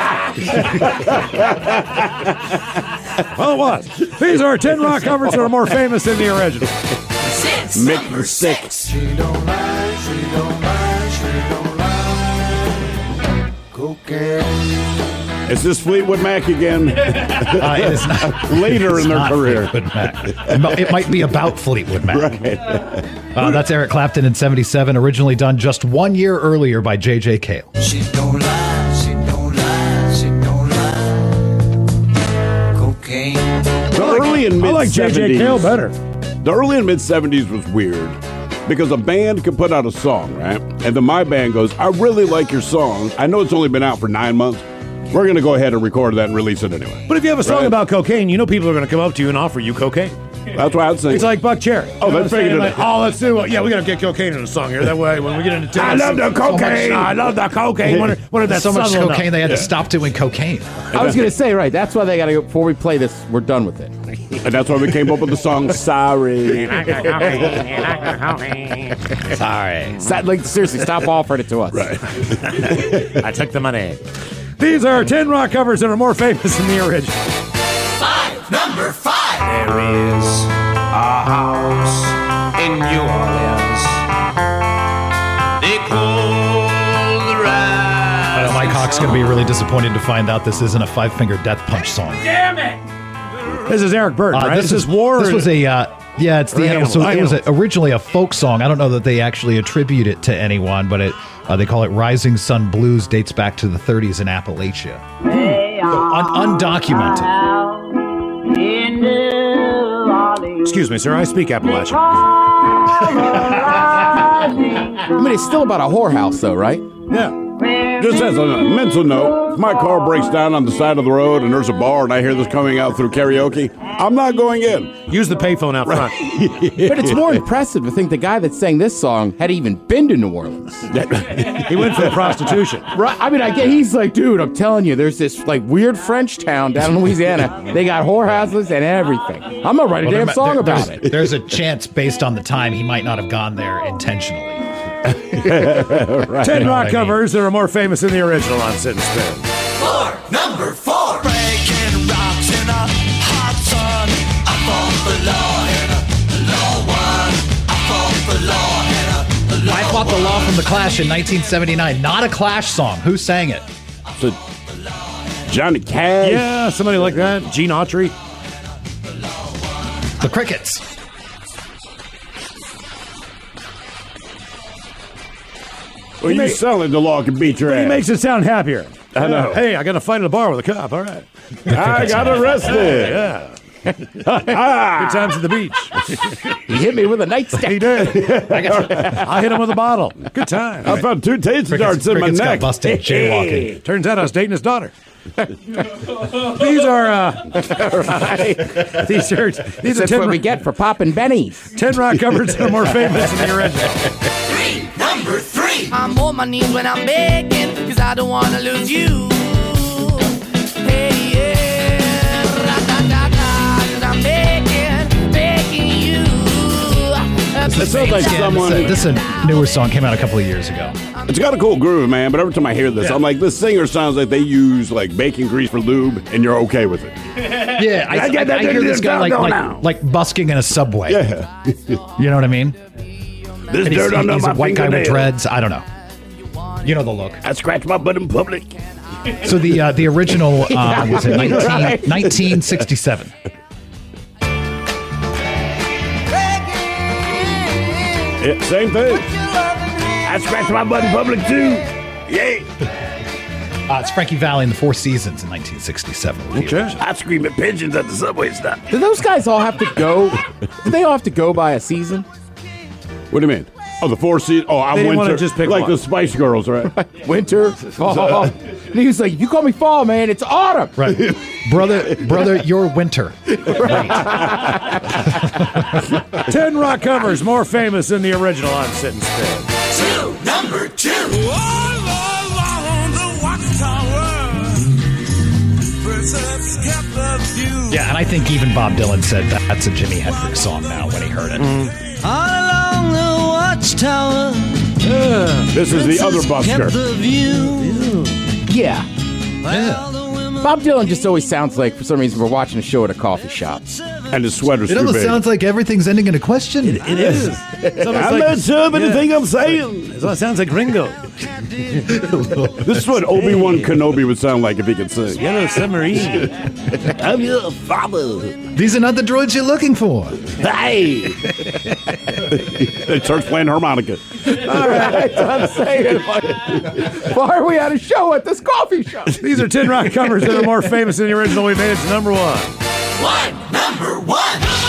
right. Well, it was. These are 10 rock covers that are more famous than the original. Mick, you're sick. She don't lie, she don't lie, she don't lie. Cocaine. Is this Fleetwood Mac again? It is not. Later in their career. Fleetwood Mac. It might be about Fleetwood Mac. Right. That's Eric Clapton in 77, originally done just 1 year earlier by J.J. Cale. She don't lie, she don't lie, she don't lie. Cocaine. The early and mid-70s. I like J.J. Cale better. The early and mid-70s was weird because a band could put out a song, right? And then my band goes, I really like your song. I know it's only been out for 9 months. We're going to go ahead and record that and release it anyway. But if you have a song about cocaine, you know people are going to come up to you and offer you cocaine. That's why I'd say it's like Buck Cherry. Oh, they figured it out. Oh, let's do it. Yeah, we got to get cocaine in the song here. That way, when we get into I love the cocaine. I love the cocaine. What did that so much subtle cocaine enough? they had to stop doing cocaine. I was going to say, right, that's why they got to go, before we play this, we're done with it. And that's why we came up with the song Sorry. Sorry. Like, seriously, stop offering it to us. Right. I took the money. These are 10 rock covers that are more famous than the original. Number 5. There is a house in New Orleans. They call the I know Mike Hawk's going to be really disappointed to find out this isn't a Five Finger Death Punch song. Damn it! This is Eric Burden, right? This is War. This was a yeah, it's the animal. So it was originally a folk song. I don't know that they actually attribute it to anyone, but they call it "Rising Sun Blues." Dates back to the 30s in Appalachia. Undocumented. Excuse me, sir. I speak Appalachian. I mean, it's still about a whorehouse, though, right? Yeah. Just as a mental note, if my car breaks down on the side of the road and there's a bar and I hear this coming out through karaoke, I'm not going in. Use the payphone out front. But it's more impressive to think the guy that sang this song had even been to New Orleans. He went for prostitution. Right? I mean, I get he's like, dude, I'm telling you, there's this like weird French town down in Louisiana. They got whorehouses and everything. I'm gonna write a damn song about it. There's a chance based on the time he might not have gone there intentionally. Right. 10 rock covers that are more famous than the original on Sit and Spin. Number 4. Breaking rocks in a hot sun. I fought the law in a low one. I fought the law in a low I Fought the Law from The Clash in 1979. Not a Clash song. Who sang it? So, Johnny Cash. Yeah, somebody like that. Gene Autry. The Crickets. Well, you selling the law can beat your ass. He makes it sound happier. I know. Hey, I got to fight at a bar with a cop. All right. I got arrested. Yeah. Good times at the beach. He hit me with a nightstick. He did. I hit him with a bottle. Good time. I found 2 taser darts in my neck. Got busted jaywalking. Turns out I was dating his daughter. These are these are That's 10 what we get for popping bennies. 10 rock covers that are more famous than the original. Number 3. I'm on my knees when I'm begging, cause I don't wanna lose you. Hey, yeah. It sounds like someone. This is a newer song, came out a couple of years ago. It's got a cool groove, man. But every time I hear this, I'm like, this singer sounds like they use like bacon grease for lube, and you're okay with it. Yeah, I hear this guy like busking in a subway. Yeah, you know what I mean. This dirt under he's my a white guy with fingernail. dreads. I don't know. You know the look. I scratch my butt in public. So the original was in 1967. Yeah, same thing. I scratch my butt in public too. Yay. It's Frankie Valli and the Four Seasons in 1967. Okay. I scream at pigeons at the subway stop. Do those guys all have to go? Do they all have to go by a season? What do you mean? Oh, the Four Seasons. Oh, I'm They didn't winter. wanna just pick like one. the Spice Girls, right? Winter, fall. And he was like, "You call me fall, man. It's autumn." Right, brother, you're winter. 10 rock covers more famous than the original on Sit and Spin. Number 2. Yeah, and I think even Bob Dylan said that's a Jimi Hendrix song now when he heard it. All along the watchtower. This is the other busker. Yeah. Bob Dylan just always sounds like, for some reason, we're watching a show at a coffee shop. And his sweater's It too almost big. sounds like everything's ending in a question. It is. I'm not sure of anything I'm saying. It sounds like Ringo. This is what Obi-Wan Kenobi would sound like if he could sing. Yellow Submarine. I'm your father. These are not the droids you're looking for. Hey! They starts playing harmonica. All right, I'm saying, why are we at a show at this coffee shop? These are 10 rock covers that are more famous than the original we made. It's number 1. Number 1.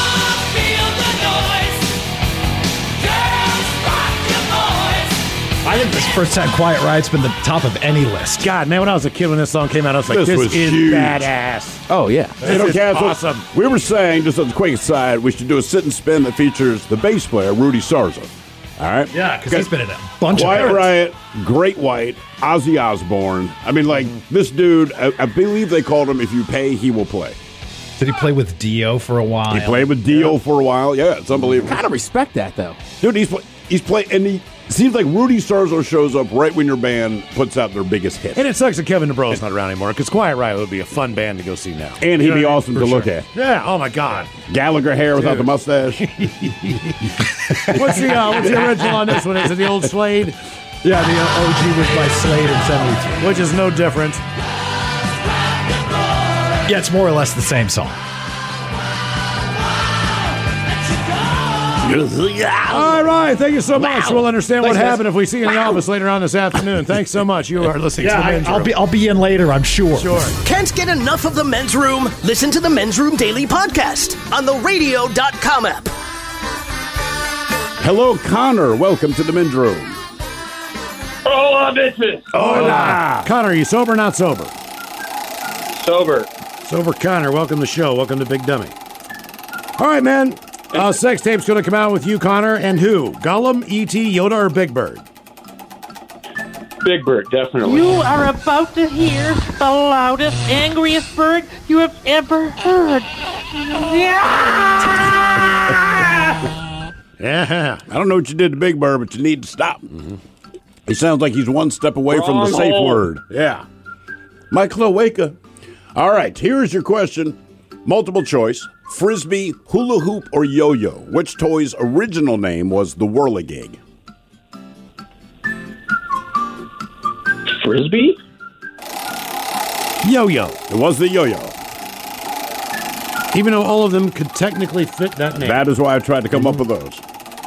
I think this first time Quiet Ride's been the top of any list. God, man, when I was a kid when this song came out, I was like, This this was is huge. badass. Oh, yeah. You know, This is Kaz, awesome. we were saying, just as a quick aside, we should do a sit and spin that features the bass player, Rudy Sarzo. All right? Yeah, because he's been in a bunch Quiet of Riot, Great White, Ozzy Osbourne. I mean, like, this dude, I believe they called him, if you pay, he will play. Did he play with Dio for a while? He played with Dio for a while. Yeah, it's unbelievable. Kind of respect that, though. Dude, he's playing, and he seems like Rudy Sarzo shows up right when your band puts out their biggest hit. And it sucks that Kevin DeBro's not around anymore, because Quiet Riot would be a fun band to go see now. And he'd be what I mean? awesome For to look sure. at. Yeah, oh my God. Gallagher hair without the mustache. What's the original on this one? Is it the old Slade? Yeah, the OG was by Slade in 73. Which is no different. Yeah, it's more or less the same song. All right, thank you so much. We'll understand what Thanks, guys. happened if we see you in the office later on this afternoon. Thanks so much. You are listening to the Men's Room. I'll be in later, I'm sure. Sure. Can't get enough of the Men's Room? Listen to the Men's Room Daily Podcast on the radio.com app. Hello, Connor. Welcome to the men's room. Hola, bitches. Hola. Connor, are you sober or not sober? Sober. Sober Connor, welcome to the show. Welcome to Big Dummy. All right, man. Sex tape's going to come out with you, Connor, and who? Gollum, E.T., Yoda, or Big Bird? Big Bird, definitely. You are about to hear the loudest, angriest bird you have ever heard. Yeah. I don't know what you did to Big Bird, but you need to stop. He sounds like he's one step away from the safe word. Yeah. Michael Oweka. All right, here's your question. Multiple choice. Frisbee, hula hoop, or yo-yo? Which toy's original name was the Whirligig? Frisbee? Yo-yo. It was the yo-yo. Even though all of them could technically fit that name. That is why I tried to come up with those.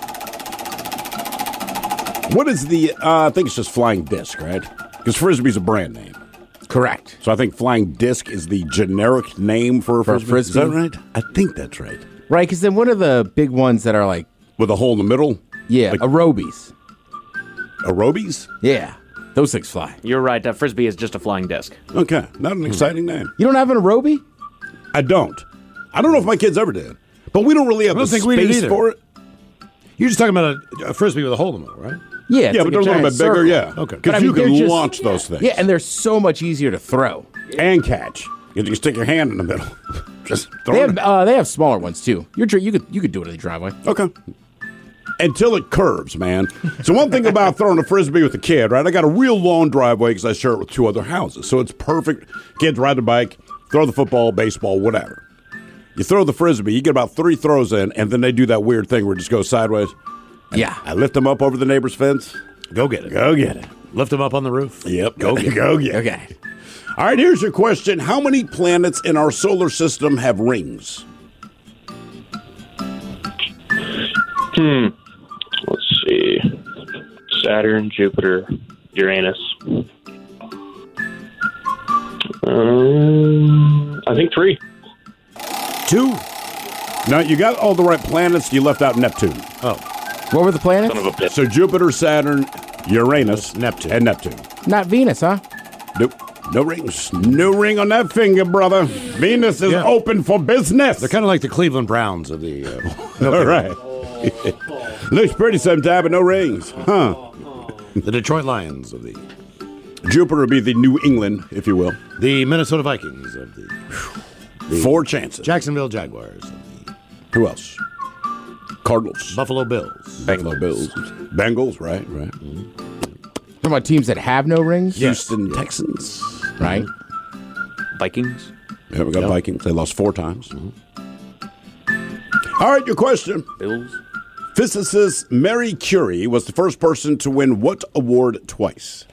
What is the, I think it's just Flying Disc, right? Because Frisbee's a brand name. Correct. So I think Flying Disc is the generic name for a Frisbee. Is that right? I think that's right. Right, because then one of the big ones that are like... With a hole in the middle? Yeah, Like- Aerobies. Aerobies? Yeah, those things fly. You're right. Frisbee is just a flying disc. Okay, not an exciting name. You don't have an Aerobie? I don't. I don't know if my kids ever did. But we don't really have I don't the think we did space either. for it. You're just talking about a Frisbee with a hole in the middle, right? Yeah, Yeah, but they're a little bit bigger, yeah. Okay. Because But I you mean, they're can just- launch those things. Yeah, and they're so much easier to throw. And catch. You can stick your hand in the middle. Just throw They it. have smaller ones too. You could do it in the driveway. Okay. until it curves, man. So one thing about throwing a Frisbee with a kid, right? I got a real long driveway because I share it with 2 other houses. So it's perfect. Kids ride the bike, throw the football, baseball, whatever. You throw the Frisbee, you get about 3 throws in, and then they do that weird thing where it just goes sideways. Yeah. I lift them up over the neighbor's fence. Go get it. Go get it. Lift them up on the roof. Yep. Go get it. Go get it. Okay. All right, here's your question. How many planets in our solar system have rings? Let's see. Saturn, Jupiter, Uranus. I think 3. 2. No, you got all the right planets. You left out Neptune. Oh. What were the planets? Son of a bitch. So Jupiter, Saturn, Uranus, Neptune. And Neptune. Not Venus, huh? Nope. No rings. No ring on that finger, brother. Venus is open for business. They're kind of like the Cleveland Browns of the... All right. Looks pretty sometime, but no rings. Huh. The Detroit Lions of the... Jupiter would be the New England, if you will. The Minnesota Vikings of the 4 chances. Jacksonville Jaguars. Who else? Cardinals. Buffalo Bills. Buffalo Bills. Bengals, right. Talking about teams that have no rings? Houston Texans. Right. Vikings. Yeah, we got Vikings. They lost 4 times. All right, your question. Bills. Physicist Marie Curie was the first person to win what award twice?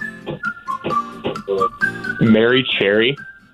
Mary Cherry.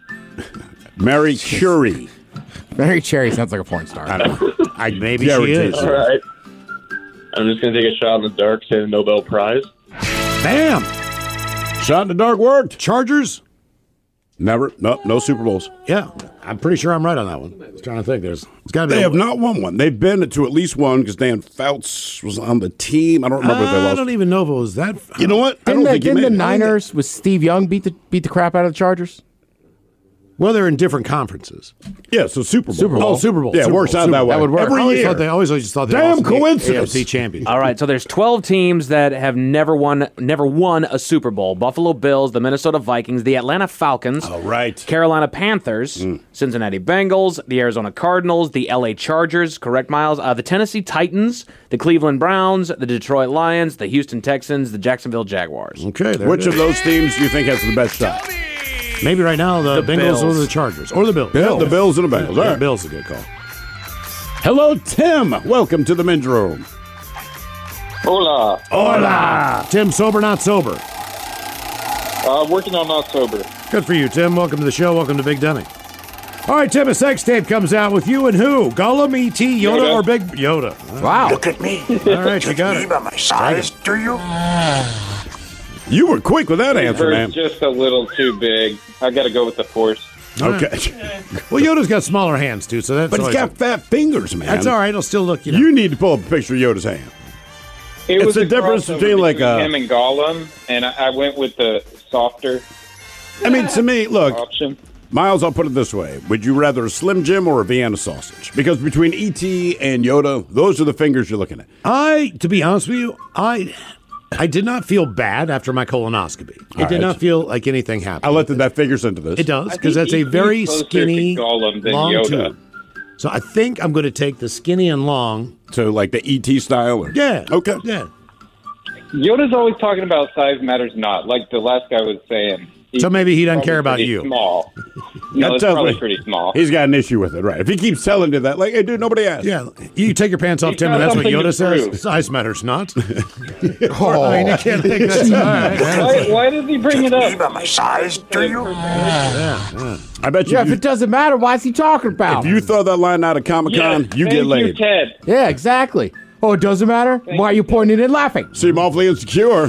Marie Curie. Mary Cherry sounds like a porn star. I know. Maybe she is. All right. I'm just going to take a shot in the dark, say the Nobel Prize. Damn. Shot in the dark worked. Chargers? Never. No Super Bowls. Yeah. I'm pretty sure I'm right on that one. I was trying to think. It's gotta be. They have not won one. They've been to at least one because Dan Fouts was on the team. I don't remember if they lost. I don't even know if it was that. You know what? Didn't the Niners with Steve Young beat the crap out of the Chargers? Well, they're in different conferences. Yeah, so Super Bowl. Super Bowl. Oh, Super Bowl. Yeah, it works out that way. That would work. Every year. I always just thought they Damn lost coincidence. The AFC championship. All right, so there's 12 teams that have never won a Super Bowl. Buffalo Bills, the Minnesota Vikings, the Atlanta Falcons, Carolina Panthers, Cincinnati Bengals, the Arizona Cardinals, the LA Chargers, correct, Miles? The Tennessee Titans, the Cleveland Browns, the Detroit Lions, the Houston Texans, the Jacksonville Jaguars. Okay, which of those teams do you think has the best shot? Maybe right now the Bengals Bills. or the Chargers. Or the Bills. Yeah, the Bills and the Bengals. All right. Bills is a good call. Hello, Tim. Welcome to the men's room. Hola. Hola. Tim, sober, not sober? Working on not sober. Good for you, Tim. Welcome to the show. Welcome to Big Dummy. All right, Tim, a sex tape comes out with you and who? Gollum, E.T., Yoda, or Big Yoda? Wow. Look at me. All right, you got it. By my size, do you? You were quick with that answer, man. Just a little too big. I got to go with the Force. Okay. Well, Yoda's got smaller hands, too, so that's But he's always got fat fingers, man. That's all right. It'll still look, You need to pull up a picture of Yoda's hand. It was the a difference crossover between like him and Gollum, and I went with the softer. I mean, to me, look, option. Miles, I'll put it this way. Would you rather a Slim Jim or a Vienna sausage? Because between E.T. and Yoda, those are the fingers you're looking at. To be honest with you, I did not feel bad after my colonoscopy. It did not feel like anything happened. I'll let that figures into this. It does, because that's a very skinny, Gollum than long Yoda. tube. So I think I'm going to take the skinny and long. So like the E.T. style? Or? Yeah. Okay. Yeah. Yoda's always talking about size matters not, like the last guy was saying. So maybe he doesn't care about pretty you. Small. No, it's probably pretty small. He's got an issue with it, right? If he keeps telling you that, like, hey, dude, nobody asked. Yeah, you take your pants off, Tim, and that's what Yoda says. Size matters not. I mean, you can't think that's all right. Why does he bring it up? By my size, do you? Yeah. I bet you. Yeah, if it doesn't matter, why is he talking about? If you throw that line out of Comic-Con, you get laid. Ted. Yeah, exactly. Oh, it doesn't matter? Why are you pointing and laughing? Seem awfully insecure.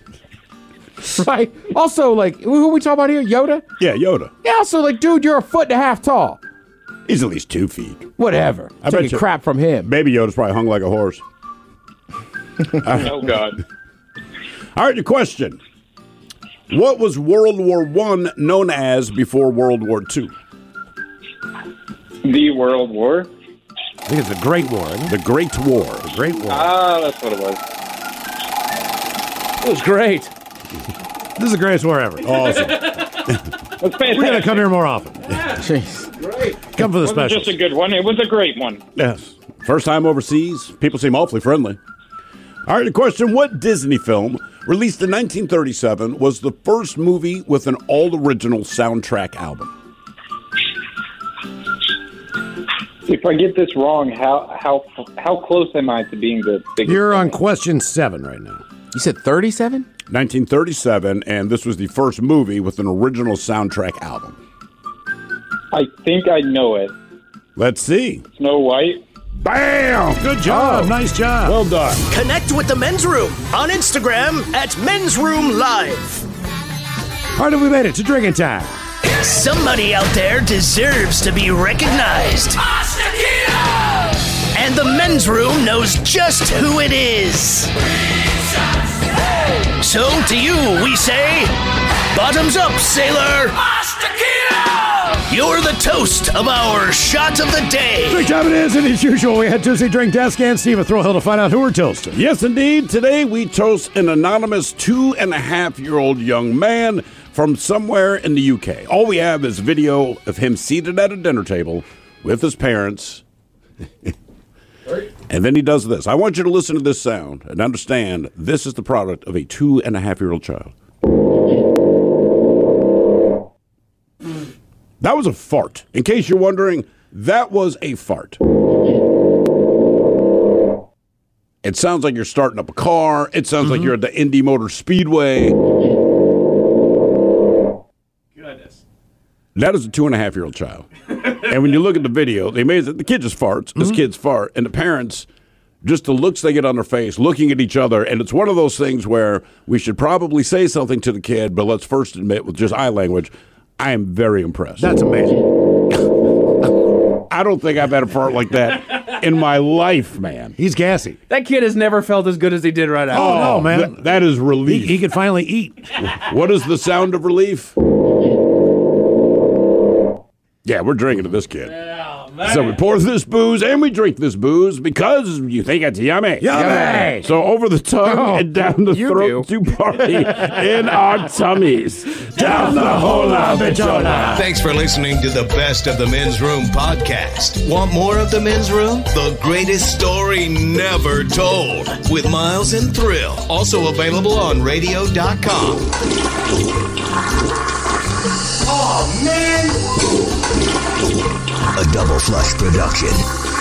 Right. Also, like, who are we talking about here? Yoda? Yeah, Yoda. Yeah, so, like, dude, you're 1.5 feet tall. He's at least 2 feet. Whatever. I bet Taking you- crap from him. Baby Yoda's probably hung like a horse. Oh, God. All right, your question. What was World War I known as before World War II? The World War? I think it's the Great War. Isn't it? The Great War. The Great War. Ah, that's what it was. It was great. This is the greatest war ever. Awesome. That's We're going to fantastic. come here more often. Jeez. Come for the It wasn't specials. just a good one. It was a great one. Yes. First time overseas. People seem awfully friendly. All right, the question, what Disney film released in 1937 was the first movie with an all-original soundtrack album? If I get this wrong, how close am I to being the biggest? You're on question 7 right now. You said 37? 1937, and this was the first movie with an original soundtrack album. I think I know it. Let's see. Snow White. Bam! Good job. Nice job. Well done. Connect with the Men's Room on Instagram at Men's Room Live. All right, we made it to drinking time. Somebody out there deserves to be recognized. And the Men's Room knows just who it is. So to you, we say, bottoms up, sailor. You're the toast of our shot of the day. Drink time it is, and as usual, we had Tuesday Drink Desk and Steve Throwhill to find out who we're toasting. Yes, indeed. Today we toast an anonymous 2.5-year-old young man from somewhere in the UK. All we have is video of him seated at a dinner table with his parents. And then he does this. I want you to listen to this sound and understand this is the product of a 2.5-year-old child. That was a fart. In case you're wondering, that was a fart. It sounds like you're starting up a car. It sounds like you're at the Indy Motor Speedway. Goodness. That is a 2.5-year-old child. And when you look at the video, the kid just farts. This kid's fart. And the parents, just the looks they get on their face, looking at each other. And it's one of those things where we should probably say something to the kid, but let's first admit with just eye language, I am very impressed. That's amazing. I don't think I've had a fart like that in my life, man. He's gassy. That kid has never felt as good as he did right now. Oh, no, man. That is relief. He can finally eat. What is the sound of relief? Yeah, we're drinking to this kid. So we pour this booze and we drink this booze because you think it's yummy. Yummy! So over the tongue and down the throat to party in our tummies. Down the hola bichola. Thanks for listening to the Best of the Men's Room podcast. Want more of the Men's Room? The greatest story never told with Miles and Thrill. Also available on radio.com. Oh, man! A Double Flush production.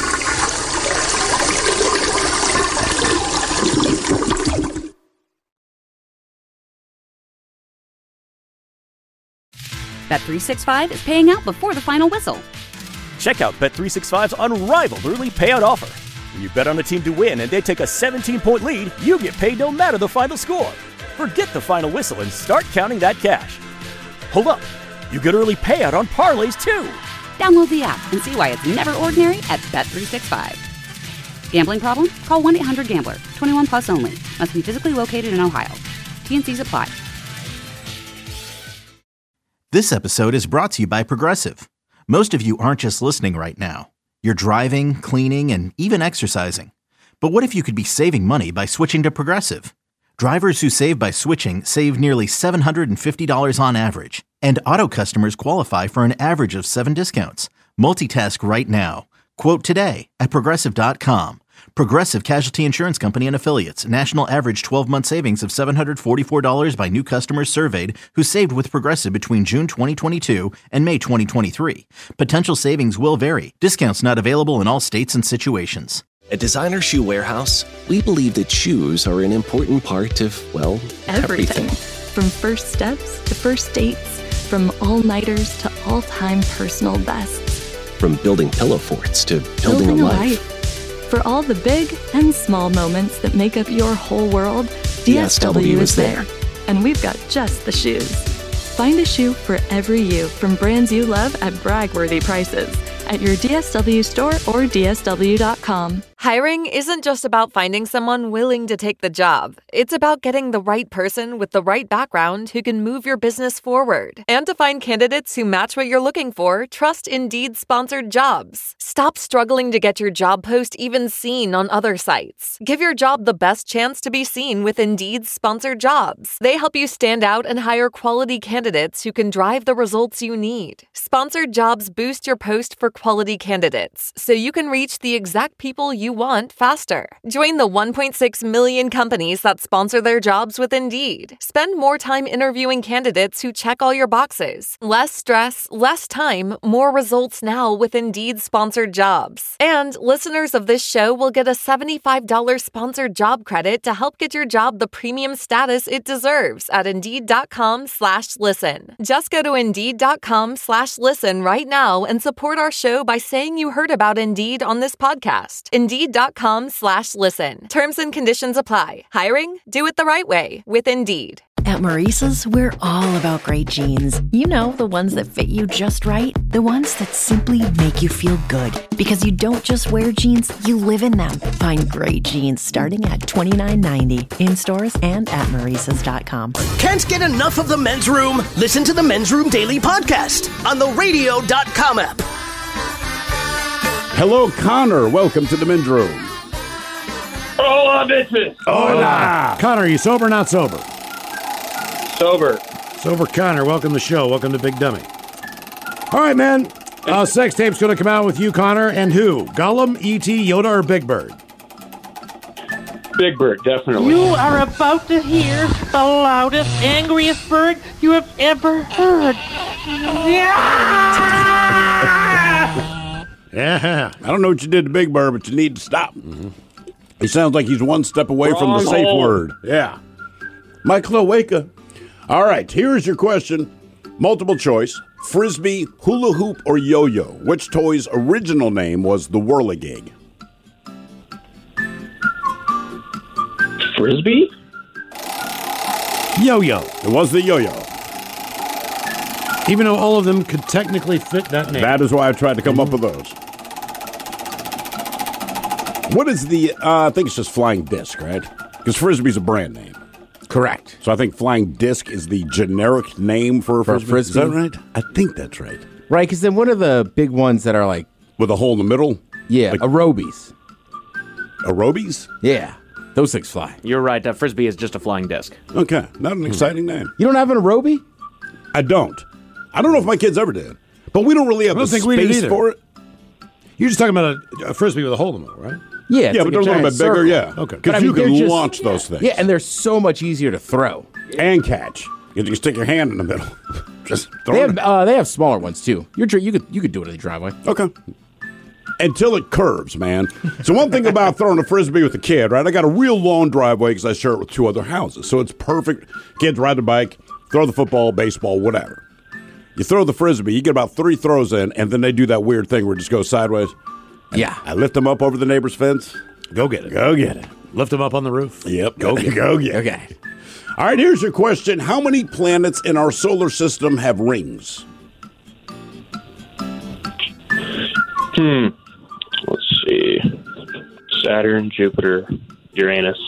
Bet365 is paying out before the final whistle. Check out Bet365's unrivaled early payout offer. When you bet on a team to win and they take a 17-point lead, you get paid no matter the final score. Forget the final whistle and start counting that cash. Hold up. You get early payout on parlays, too. Download the app and see why it's never ordinary at Bet365. Gambling problem? Call 1-800-GAMBLER. 21 plus only. Must be physically located in Ohio. T&Cs apply. This episode is brought to you by Progressive. Most of you aren't just listening right now. You're driving, cleaning, and even exercising. But what if you could be saving money by switching to Progressive? Drivers who save by switching save nearly $750 on average. And auto customers qualify for an average of 7 discounts. Multitask right now. Quote today at Progressive.com. Progressive Casualty Insurance Company and Affiliates. National average 12-month savings of $744 by new customers surveyed who saved with Progressive between June 2022 and May 2023. Potential savings will vary. Discounts not available in all states and situations. At Designer Shoe Warehouse, we believe that shoes are an important part of, well, everything. From first steps to first dates, from all-nighters to all-time personal bests. From building pillow forts to building a life. For all the big and small moments that make up your whole world, DSW is there. And we've got just the shoes. Find a shoe for every you from brands you love at brag-worthy prices at your DSW store or DSW.com. Hiring isn't just about finding someone willing to take the job. It's about getting the right person with the right background who can move your business forward. And to find candidates who match what you're looking for, trust Indeed-sponsored jobs. Stop struggling to get your job post even seen on other sites. Give your job the best chance to be seen with Indeed-sponsored jobs. They help you stand out and hire quality candidates who can drive the results you need. Sponsored jobs boost your post for quality candidates, so you can reach the exact people you want faster. Join the 1.6 million companies that sponsor their jobs with Indeed. Spend more time interviewing candidates who check all your boxes. Less stress, less time, more results now with Indeed sponsored jobs. And listeners of this show will get a $75 sponsored job credit to help get your job the premium status it deserves at Indeed.com/listen. Just go to Indeed.com/listen right now and support our show by saying you heard about Indeed on this podcast. Indeed.com/listen. Terms and conditions apply. Hiring? Do it the right way with Indeed. At Maurice's, we're all about great jeans. You know, the ones that fit you just right. The ones that simply make you feel good. Because you don't just wear jeans, you live in them. Find great jeans starting at $29.90 in stores and at Maurice's.com. Can't get enough of the Men's Room? Listen to the Men's Room Daily Podcast on the radio.com app. Hello, Connor. Welcome to the Men's Room. Hola, bitches. Hola. Connor, are you sober or not sober? Sober. Sober Connor, welcome to the show. Welcome to Big Dummy. All right, man. Sex tape's going to come out with you, Connor, and who? Gollum, E.T., Yoda, or Big Bird? Big Bird, definitely. You are about to hear the loudest, angriest bird you have ever heard. Yeah. I don't know what you did to Big Bird, but you need to stop. Mm-hmm. He sounds like he's one step away from the safe word. Yeah. Michael Oweka. All right, here's your question. Multiple choice. Frisbee, hula hoop, or yo-yo? Which toy's original name was the Whirligig? Frisbee? Yo-yo. It was the yo-yo. Even though all of them could technically fit that name. That is why I tried to come up with those. What is the, I think it's just Flying Disc, right? Because Frisbee's a brand name. Correct. So I think Flying Disc is the generic name for Frisbee. Is that right? I think that's right. Right, because then what are the big ones that are like... With a hole in the middle? Yeah, like, Aerobies. Aerobies? Yeah, those things fly. You're right, Frisbee is just a flying disc. Okay, not an exciting name. You don't have an Aerobie? I don't. I don't know if my kids ever did. But we don't really have the space for it. You're just talking about a Frisbee with a hole in the middle, right? Yeah, but they're a little bit bigger, yeah. Okay. Because you can launch those things. Yeah, and they're so much easier to throw. And catch. You can stick your hand in the middle. Just throw they it. Have, they have smaller ones, too. You could do it in the driveway. Okay. Until it curves, man. So one thing about throwing a Frisbee with a kid, right? I got a real long driveway because I share it with two other houses. So it's perfect. Kids ride the bike, throw the football, baseball, whatever. You throw the Frisbee, you get about 3 throws in, and then they do that weird thing where it just goes sideways. Yeah. I lift them up over the neighbor's fence. Go get it. Go get it. Lift them up on the roof. Yep. Go get it. Go get it. Okay. All right, here's your question. How many planets in our solar system have rings? Let's see. Saturn, Jupiter, Uranus.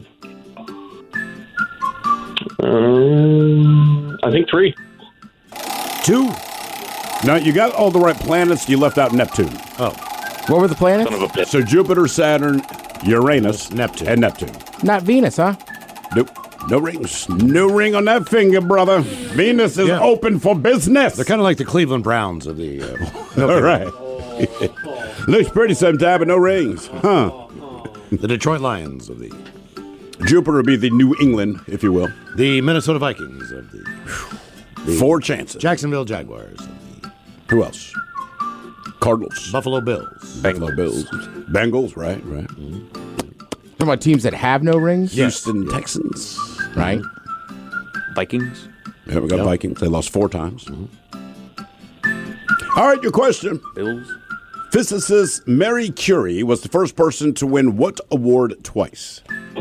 I think 3. 2. No, you got all the right planets. You left out Neptune. Oh. What were the planets? Son of a bitch. So Jupiter, Saturn, Uranus, Neptune. And Neptune. Not Venus, huh? Nope. No rings. No ring on that finger, brother. Venus is open for business. They're kind of like the Cleveland Browns of the... all right. Looks pretty sometime, but no rings. Huh. The Detroit Lions of the... Jupiter would be the New England, if you will. The Minnesota Vikings of the 4 chances. Jacksonville Jaguars. Who else? Cardinals. Buffalo Bills. Buffalo Bills. Bengals, right. Mm-hmm. Talking about teams that have no rings? Houston Texans. Right. Vikings. Yeah, we got Vikings. They lost 4 times. Mm-hmm. All right, your question. Bills. Physicist Marie Curie was the first person to win what award twice?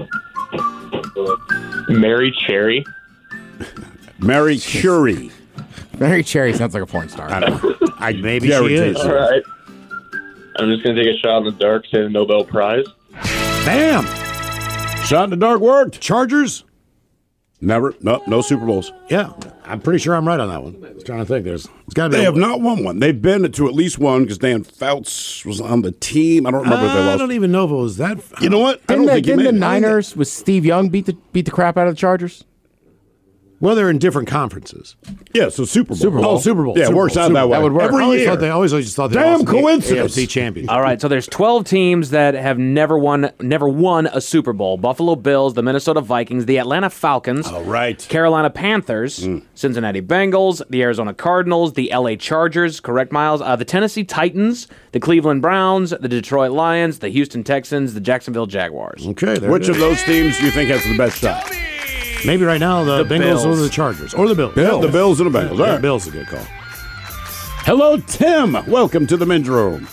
Mary Cherry. Mary Curie. Mary Cherry sounds like a porn star. I don't know. Maybe she is. All right. I'm just going to take a shot in the dark, say the Nobel Prize. Bam! Shot in the dark worked. Chargers? Never. No Super Bowls. Yeah. I'm pretty sure I'm right on that one. I was trying to think. It's got to be. They have not won one. They've been to at least one because Dan Fouts was on the team. I don't remember if they lost. I don't even know if it was that. You know what? I don't think didn't the Niners with Steve Young beat the crap out of the Chargers? Well, they're in different conferences. Yeah, so Super Bowl. Super Bowl. Oh, Super Bowl. Yeah, it Super works Bowl. out Super that Bowl. way. That would work. Every I year. always thought they Damn lost the coincidence. AFC championship. All right, so there's 12 teams that have never won a Super Bowl. Buffalo Bills, the Minnesota Vikings, the Atlanta Falcons, All right. Carolina Panthers, Cincinnati Bengals, the Arizona Cardinals, the LA Chargers, correct, Miles? The Tennessee Titans, the Cleveland Browns, the Detroit Lions, the Houston Texans, the Jacksonville Jaguars. Okay, there Which it is. of those teams do you think has the best shot? Maybe right now the Bengals Bills. or the Chargers or the Bills. Yeah, the Bills and the Bengals. All Yeah, right. Bills is a good call. Hello, Tim. Welcome to the men's room.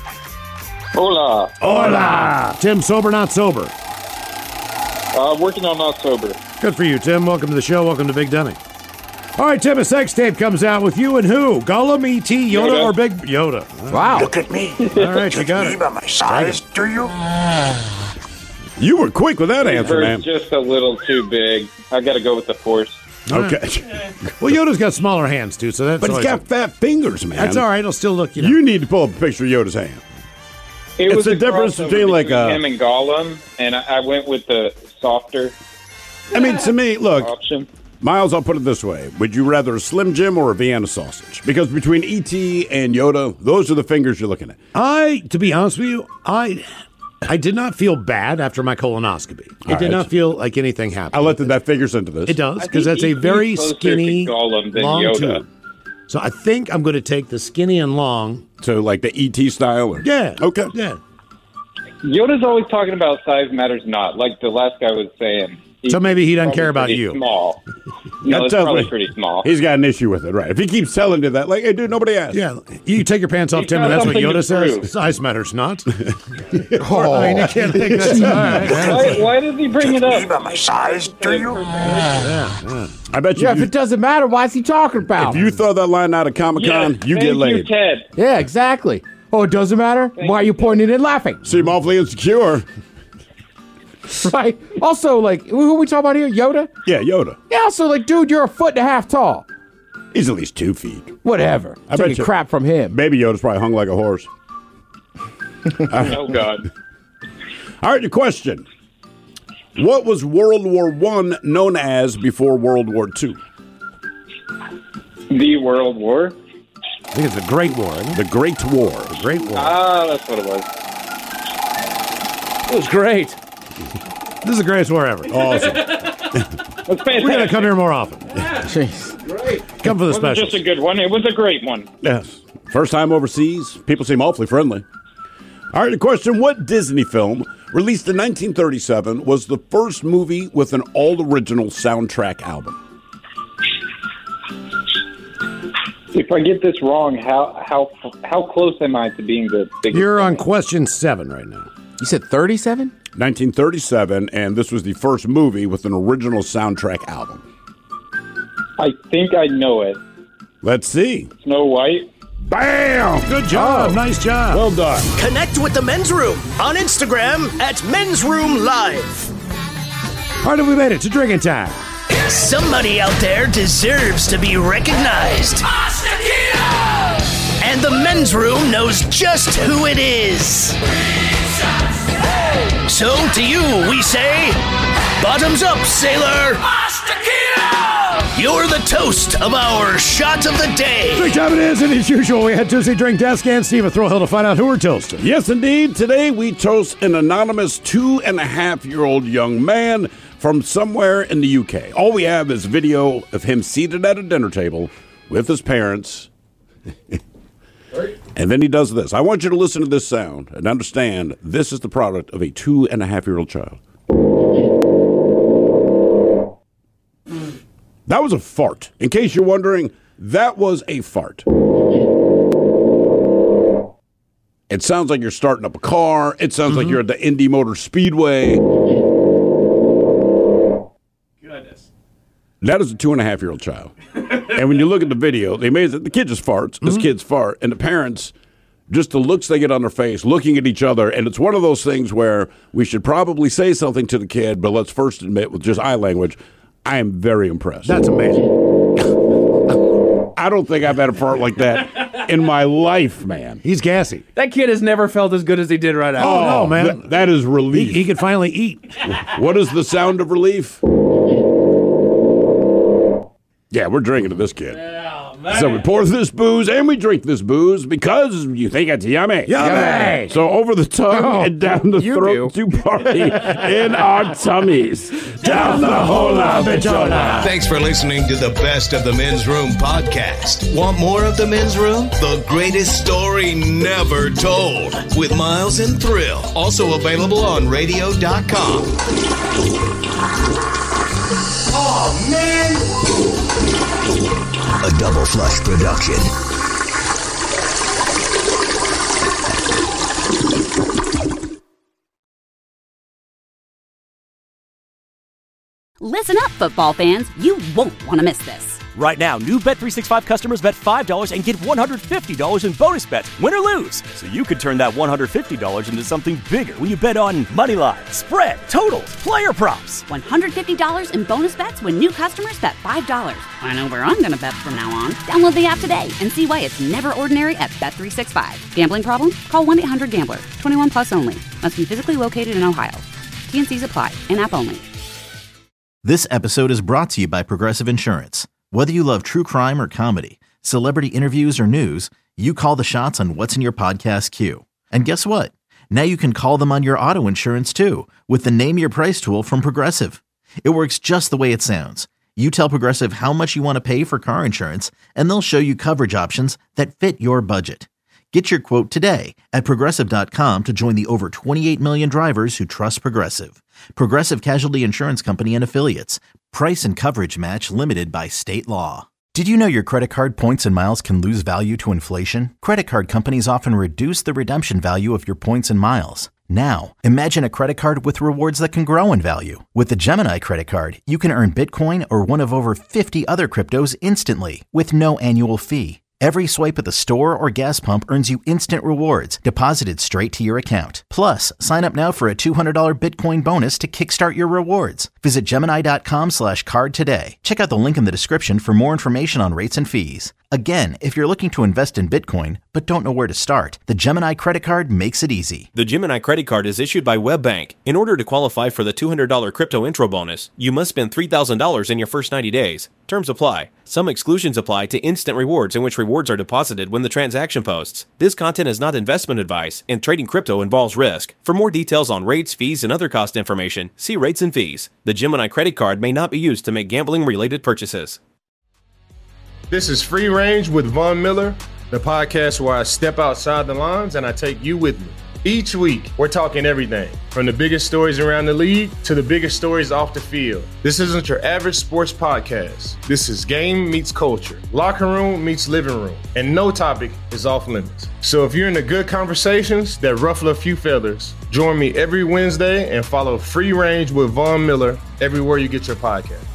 Hola. Hola. Tim, sober, not sober. Working on not sober. Good for you, Tim. Welcome to the show. Welcome to Big Dummy. All right, Tim, a sex tape comes out with you and who? Gollum, E.T., Yoda, Yoda. or Big Yoda? Wow. Look at me. All right, you got it. by my size, do you? You were quick with that answer, Bird's man. just a little too big. I got to go with the Force. Okay. Well, Yoda's got smaller hands, too, so that's But he's always got fat fingers, man. That's all right. It'll still look, You need to pull up a picture of Yoda's hand. It It's was the a difference crossover between, like, him and Gollum, and I went with the softer I mean, to me, look, option. Miles, I'll put it this way. Would you rather a Slim Jim or a Vienna sausage? Because between E.T. and Yoda, those are the fingers you're looking at. To be honest with you, I did not feel bad after my colonoscopy. It All did right. not feel like anything happened. I'll let that figures into this. It does, I because think that's a E.T. very closer to skinny, Gollum than long Yoda. tube. So I think I'm going to take the skinny and long. So, like the E.T. style? Or? Yeah. Okay. Yeah. Yoda's always talking about size matters not, like the last guy was saying. So maybe he doesn't care about pretty you. Small. No, it's tells probably me pretty small. He's got an issue with it, right? If he keeps telling you that, like, hey, dude, nobody asked. Yeah, you take your pants off, Tim, and that's what Yoda says. Size matters not. I mean, you can't think that's all right. Why does he bring it up? By my size, do you? I bet you. Yeah, if it doesn't matter, why is he talking about? If you throw that line out of Comic-Con, you get laid. Ted. Yeah, exactly. Oh, it doesn't matter? Why are you pointing and laughing? Seem awfully insecure. Right? Also, like, who are we talking about here? Yoda? Yeah, Yoda. Yeah, also, like, dude, you're 1.5 feet tall. He's at least 2 feet. Whatever. I bet Taking you- crap from him. Baby Yoda's probably hung like a horse. Oh, God. All right, your question. What was World War I known as before World War II? The World War? I think it's the Great War. Isn't it? The Great War. The Great War. Ah, that's what it was. It was great. This is the greatest war ever. Awesome. That's We're going to fantastic. come here more often. Jeez. Come for the It wasn't specials. just a good one. It was a great one. Yes. First time overseas. People seem awfully friendly. All right, the question. What Disney film, released in 1937, was the first movie with an all-original soundtrack album? If I get this wrong, how close am I to being the biggest? You're on question 7 right now. You said 37? 1937, and this was the first movie with an original soundtrack album. I think I know it. Let's see. Snow White. Bam! Good job. Nice job. Well done. Connect with the Men's Room on Instagram at Men's Room Live. All right, we made it to drinking time. Somebody out there deserves to be recognized. And the Men's Room knows just who it is. So to you, we say, bottoms up, sailor. You're the toast of our shot of the day. Drink time it is, and as usual, we had Tuesday Drink Desk and Steve a Thrillhill to find out who we're toasting. Yes, indeed. Today we toast an anonymous 2.5-year-old young man from somewhere in the UK. All we have is video of him seated at a dinner table with his parents. And then he does this. I want you to listen to this sound and understand this is the product of a 2.5-year-old child. That was a fart. In case you're wondering, that was a fart. It sounds like you're starting up a car. It sounds like you're at the Indy Motor Speedway. Goodness. That is a 2.5-year-old child. And when you look at the video, they made it, the kid just farts. This kid's fart. And the parents, just the looks they get on their face, looking at each other. And it's one of those things where we should probably say something to the kid, but let's first admit with just eye language, I am very impressed. That's amazing. I don't think I've had a fart like that in my life, man. He's gassy. That kid has never felt as good as he did right now. Oh, no, man. That is relief. He could finally eat. What is the sound of relief? Yeah, we're drinking to this kid. So we pour this booze and we drink this booze because you think it's yummy. Yummy. So over the tongue and down the throat to party in our tummies. Down the hola bichola. Thanks for listening to the Best of the Men's Room podcast. Want more of the Men's Room? The greatest story never told with Miles and Thrill. Also available on radio.com. Oh, man. A Double Flush production. Listen up, football fans. You won't want to miss this. Right now, new Bet365 customers bet $5 and get $150 in bonus bets, win or lose. So you could turn that $150 into something bigger when you bet on money line, spread, totals, player props. $150 in bonus bets when new customers bet $5. I know where I'm going to bet from now on. Download the app today and see why it's never ordinary at Bet365. Gambling problem? Call 1-800-GAMBLER. 21 plus only. Must be physically located in Ohio. T&Cs apply. In-app only. This episode is brought to you by Progressive Insurance. Whether you love true crime or comedy, celebrity interviews or news, you call the shots on what's in your podcast queue. And guess what? Now you can call them on your auto insurance too with the Name Your Price tool from Progressive. It works just the way it sounds. You tell Progressive how much you want to pay for car insurance, and they'll show you coverage options that fit your budget. Get your quote today at Progressive.com to join the over 28 million drivers who trust Progressive. Progressive Casualty Insurance Company and Affiliates. Price and coverage match limited by state law. Did you know your credit card points and miles can lose value to inflation? Credit card companies often reduce the redemption value of your points and miles. Now, imagine a credit card with rewards that can grow in value. With the Gemini credit card, you can earn Bitcoin or one of over 50 other cryptos instantly with no annual fee. Every swipe at the store or gas pump earns you instant rewards deposited straight to your account. Plus, sign up now for a $200 Bitcoin bonus to kickstart your rewards. Visit Gemini.com/card today. Check out the link in the description for more information on rates and fees. Again, if you're looking to invest in Bitcoin but don't know where to start, the Gemini credit card makes it easy. The Gemini credit card is issued by WebBank. In order to qualify for the $200 crypto intro bonus, you must spend $3,000 in your first 90 days. Terms apply. Some exclusions apply to instant rewards in which rewards are deposited when the transaction posts. This content is not investment advice, and trading crypto involves risk. For more details on rates, fees, and other cost information, see rates and fees. The Gemini credit card may not be used to make gambling-related purchases. This is Free Range with Von Miller, the podcast where I step outside the lines and I take you with me. Each week, we're talking everything, from the biggest stories around the league to the biggest stories off the field. This isn't your average sports podcast. This is game meets culture, locker room meets living room, and no topic is off limits. So if you're into good conversations that ruffle a few feathers, join me every Wednesday and follow Free Range with Von Miller everywhere you get your podcast.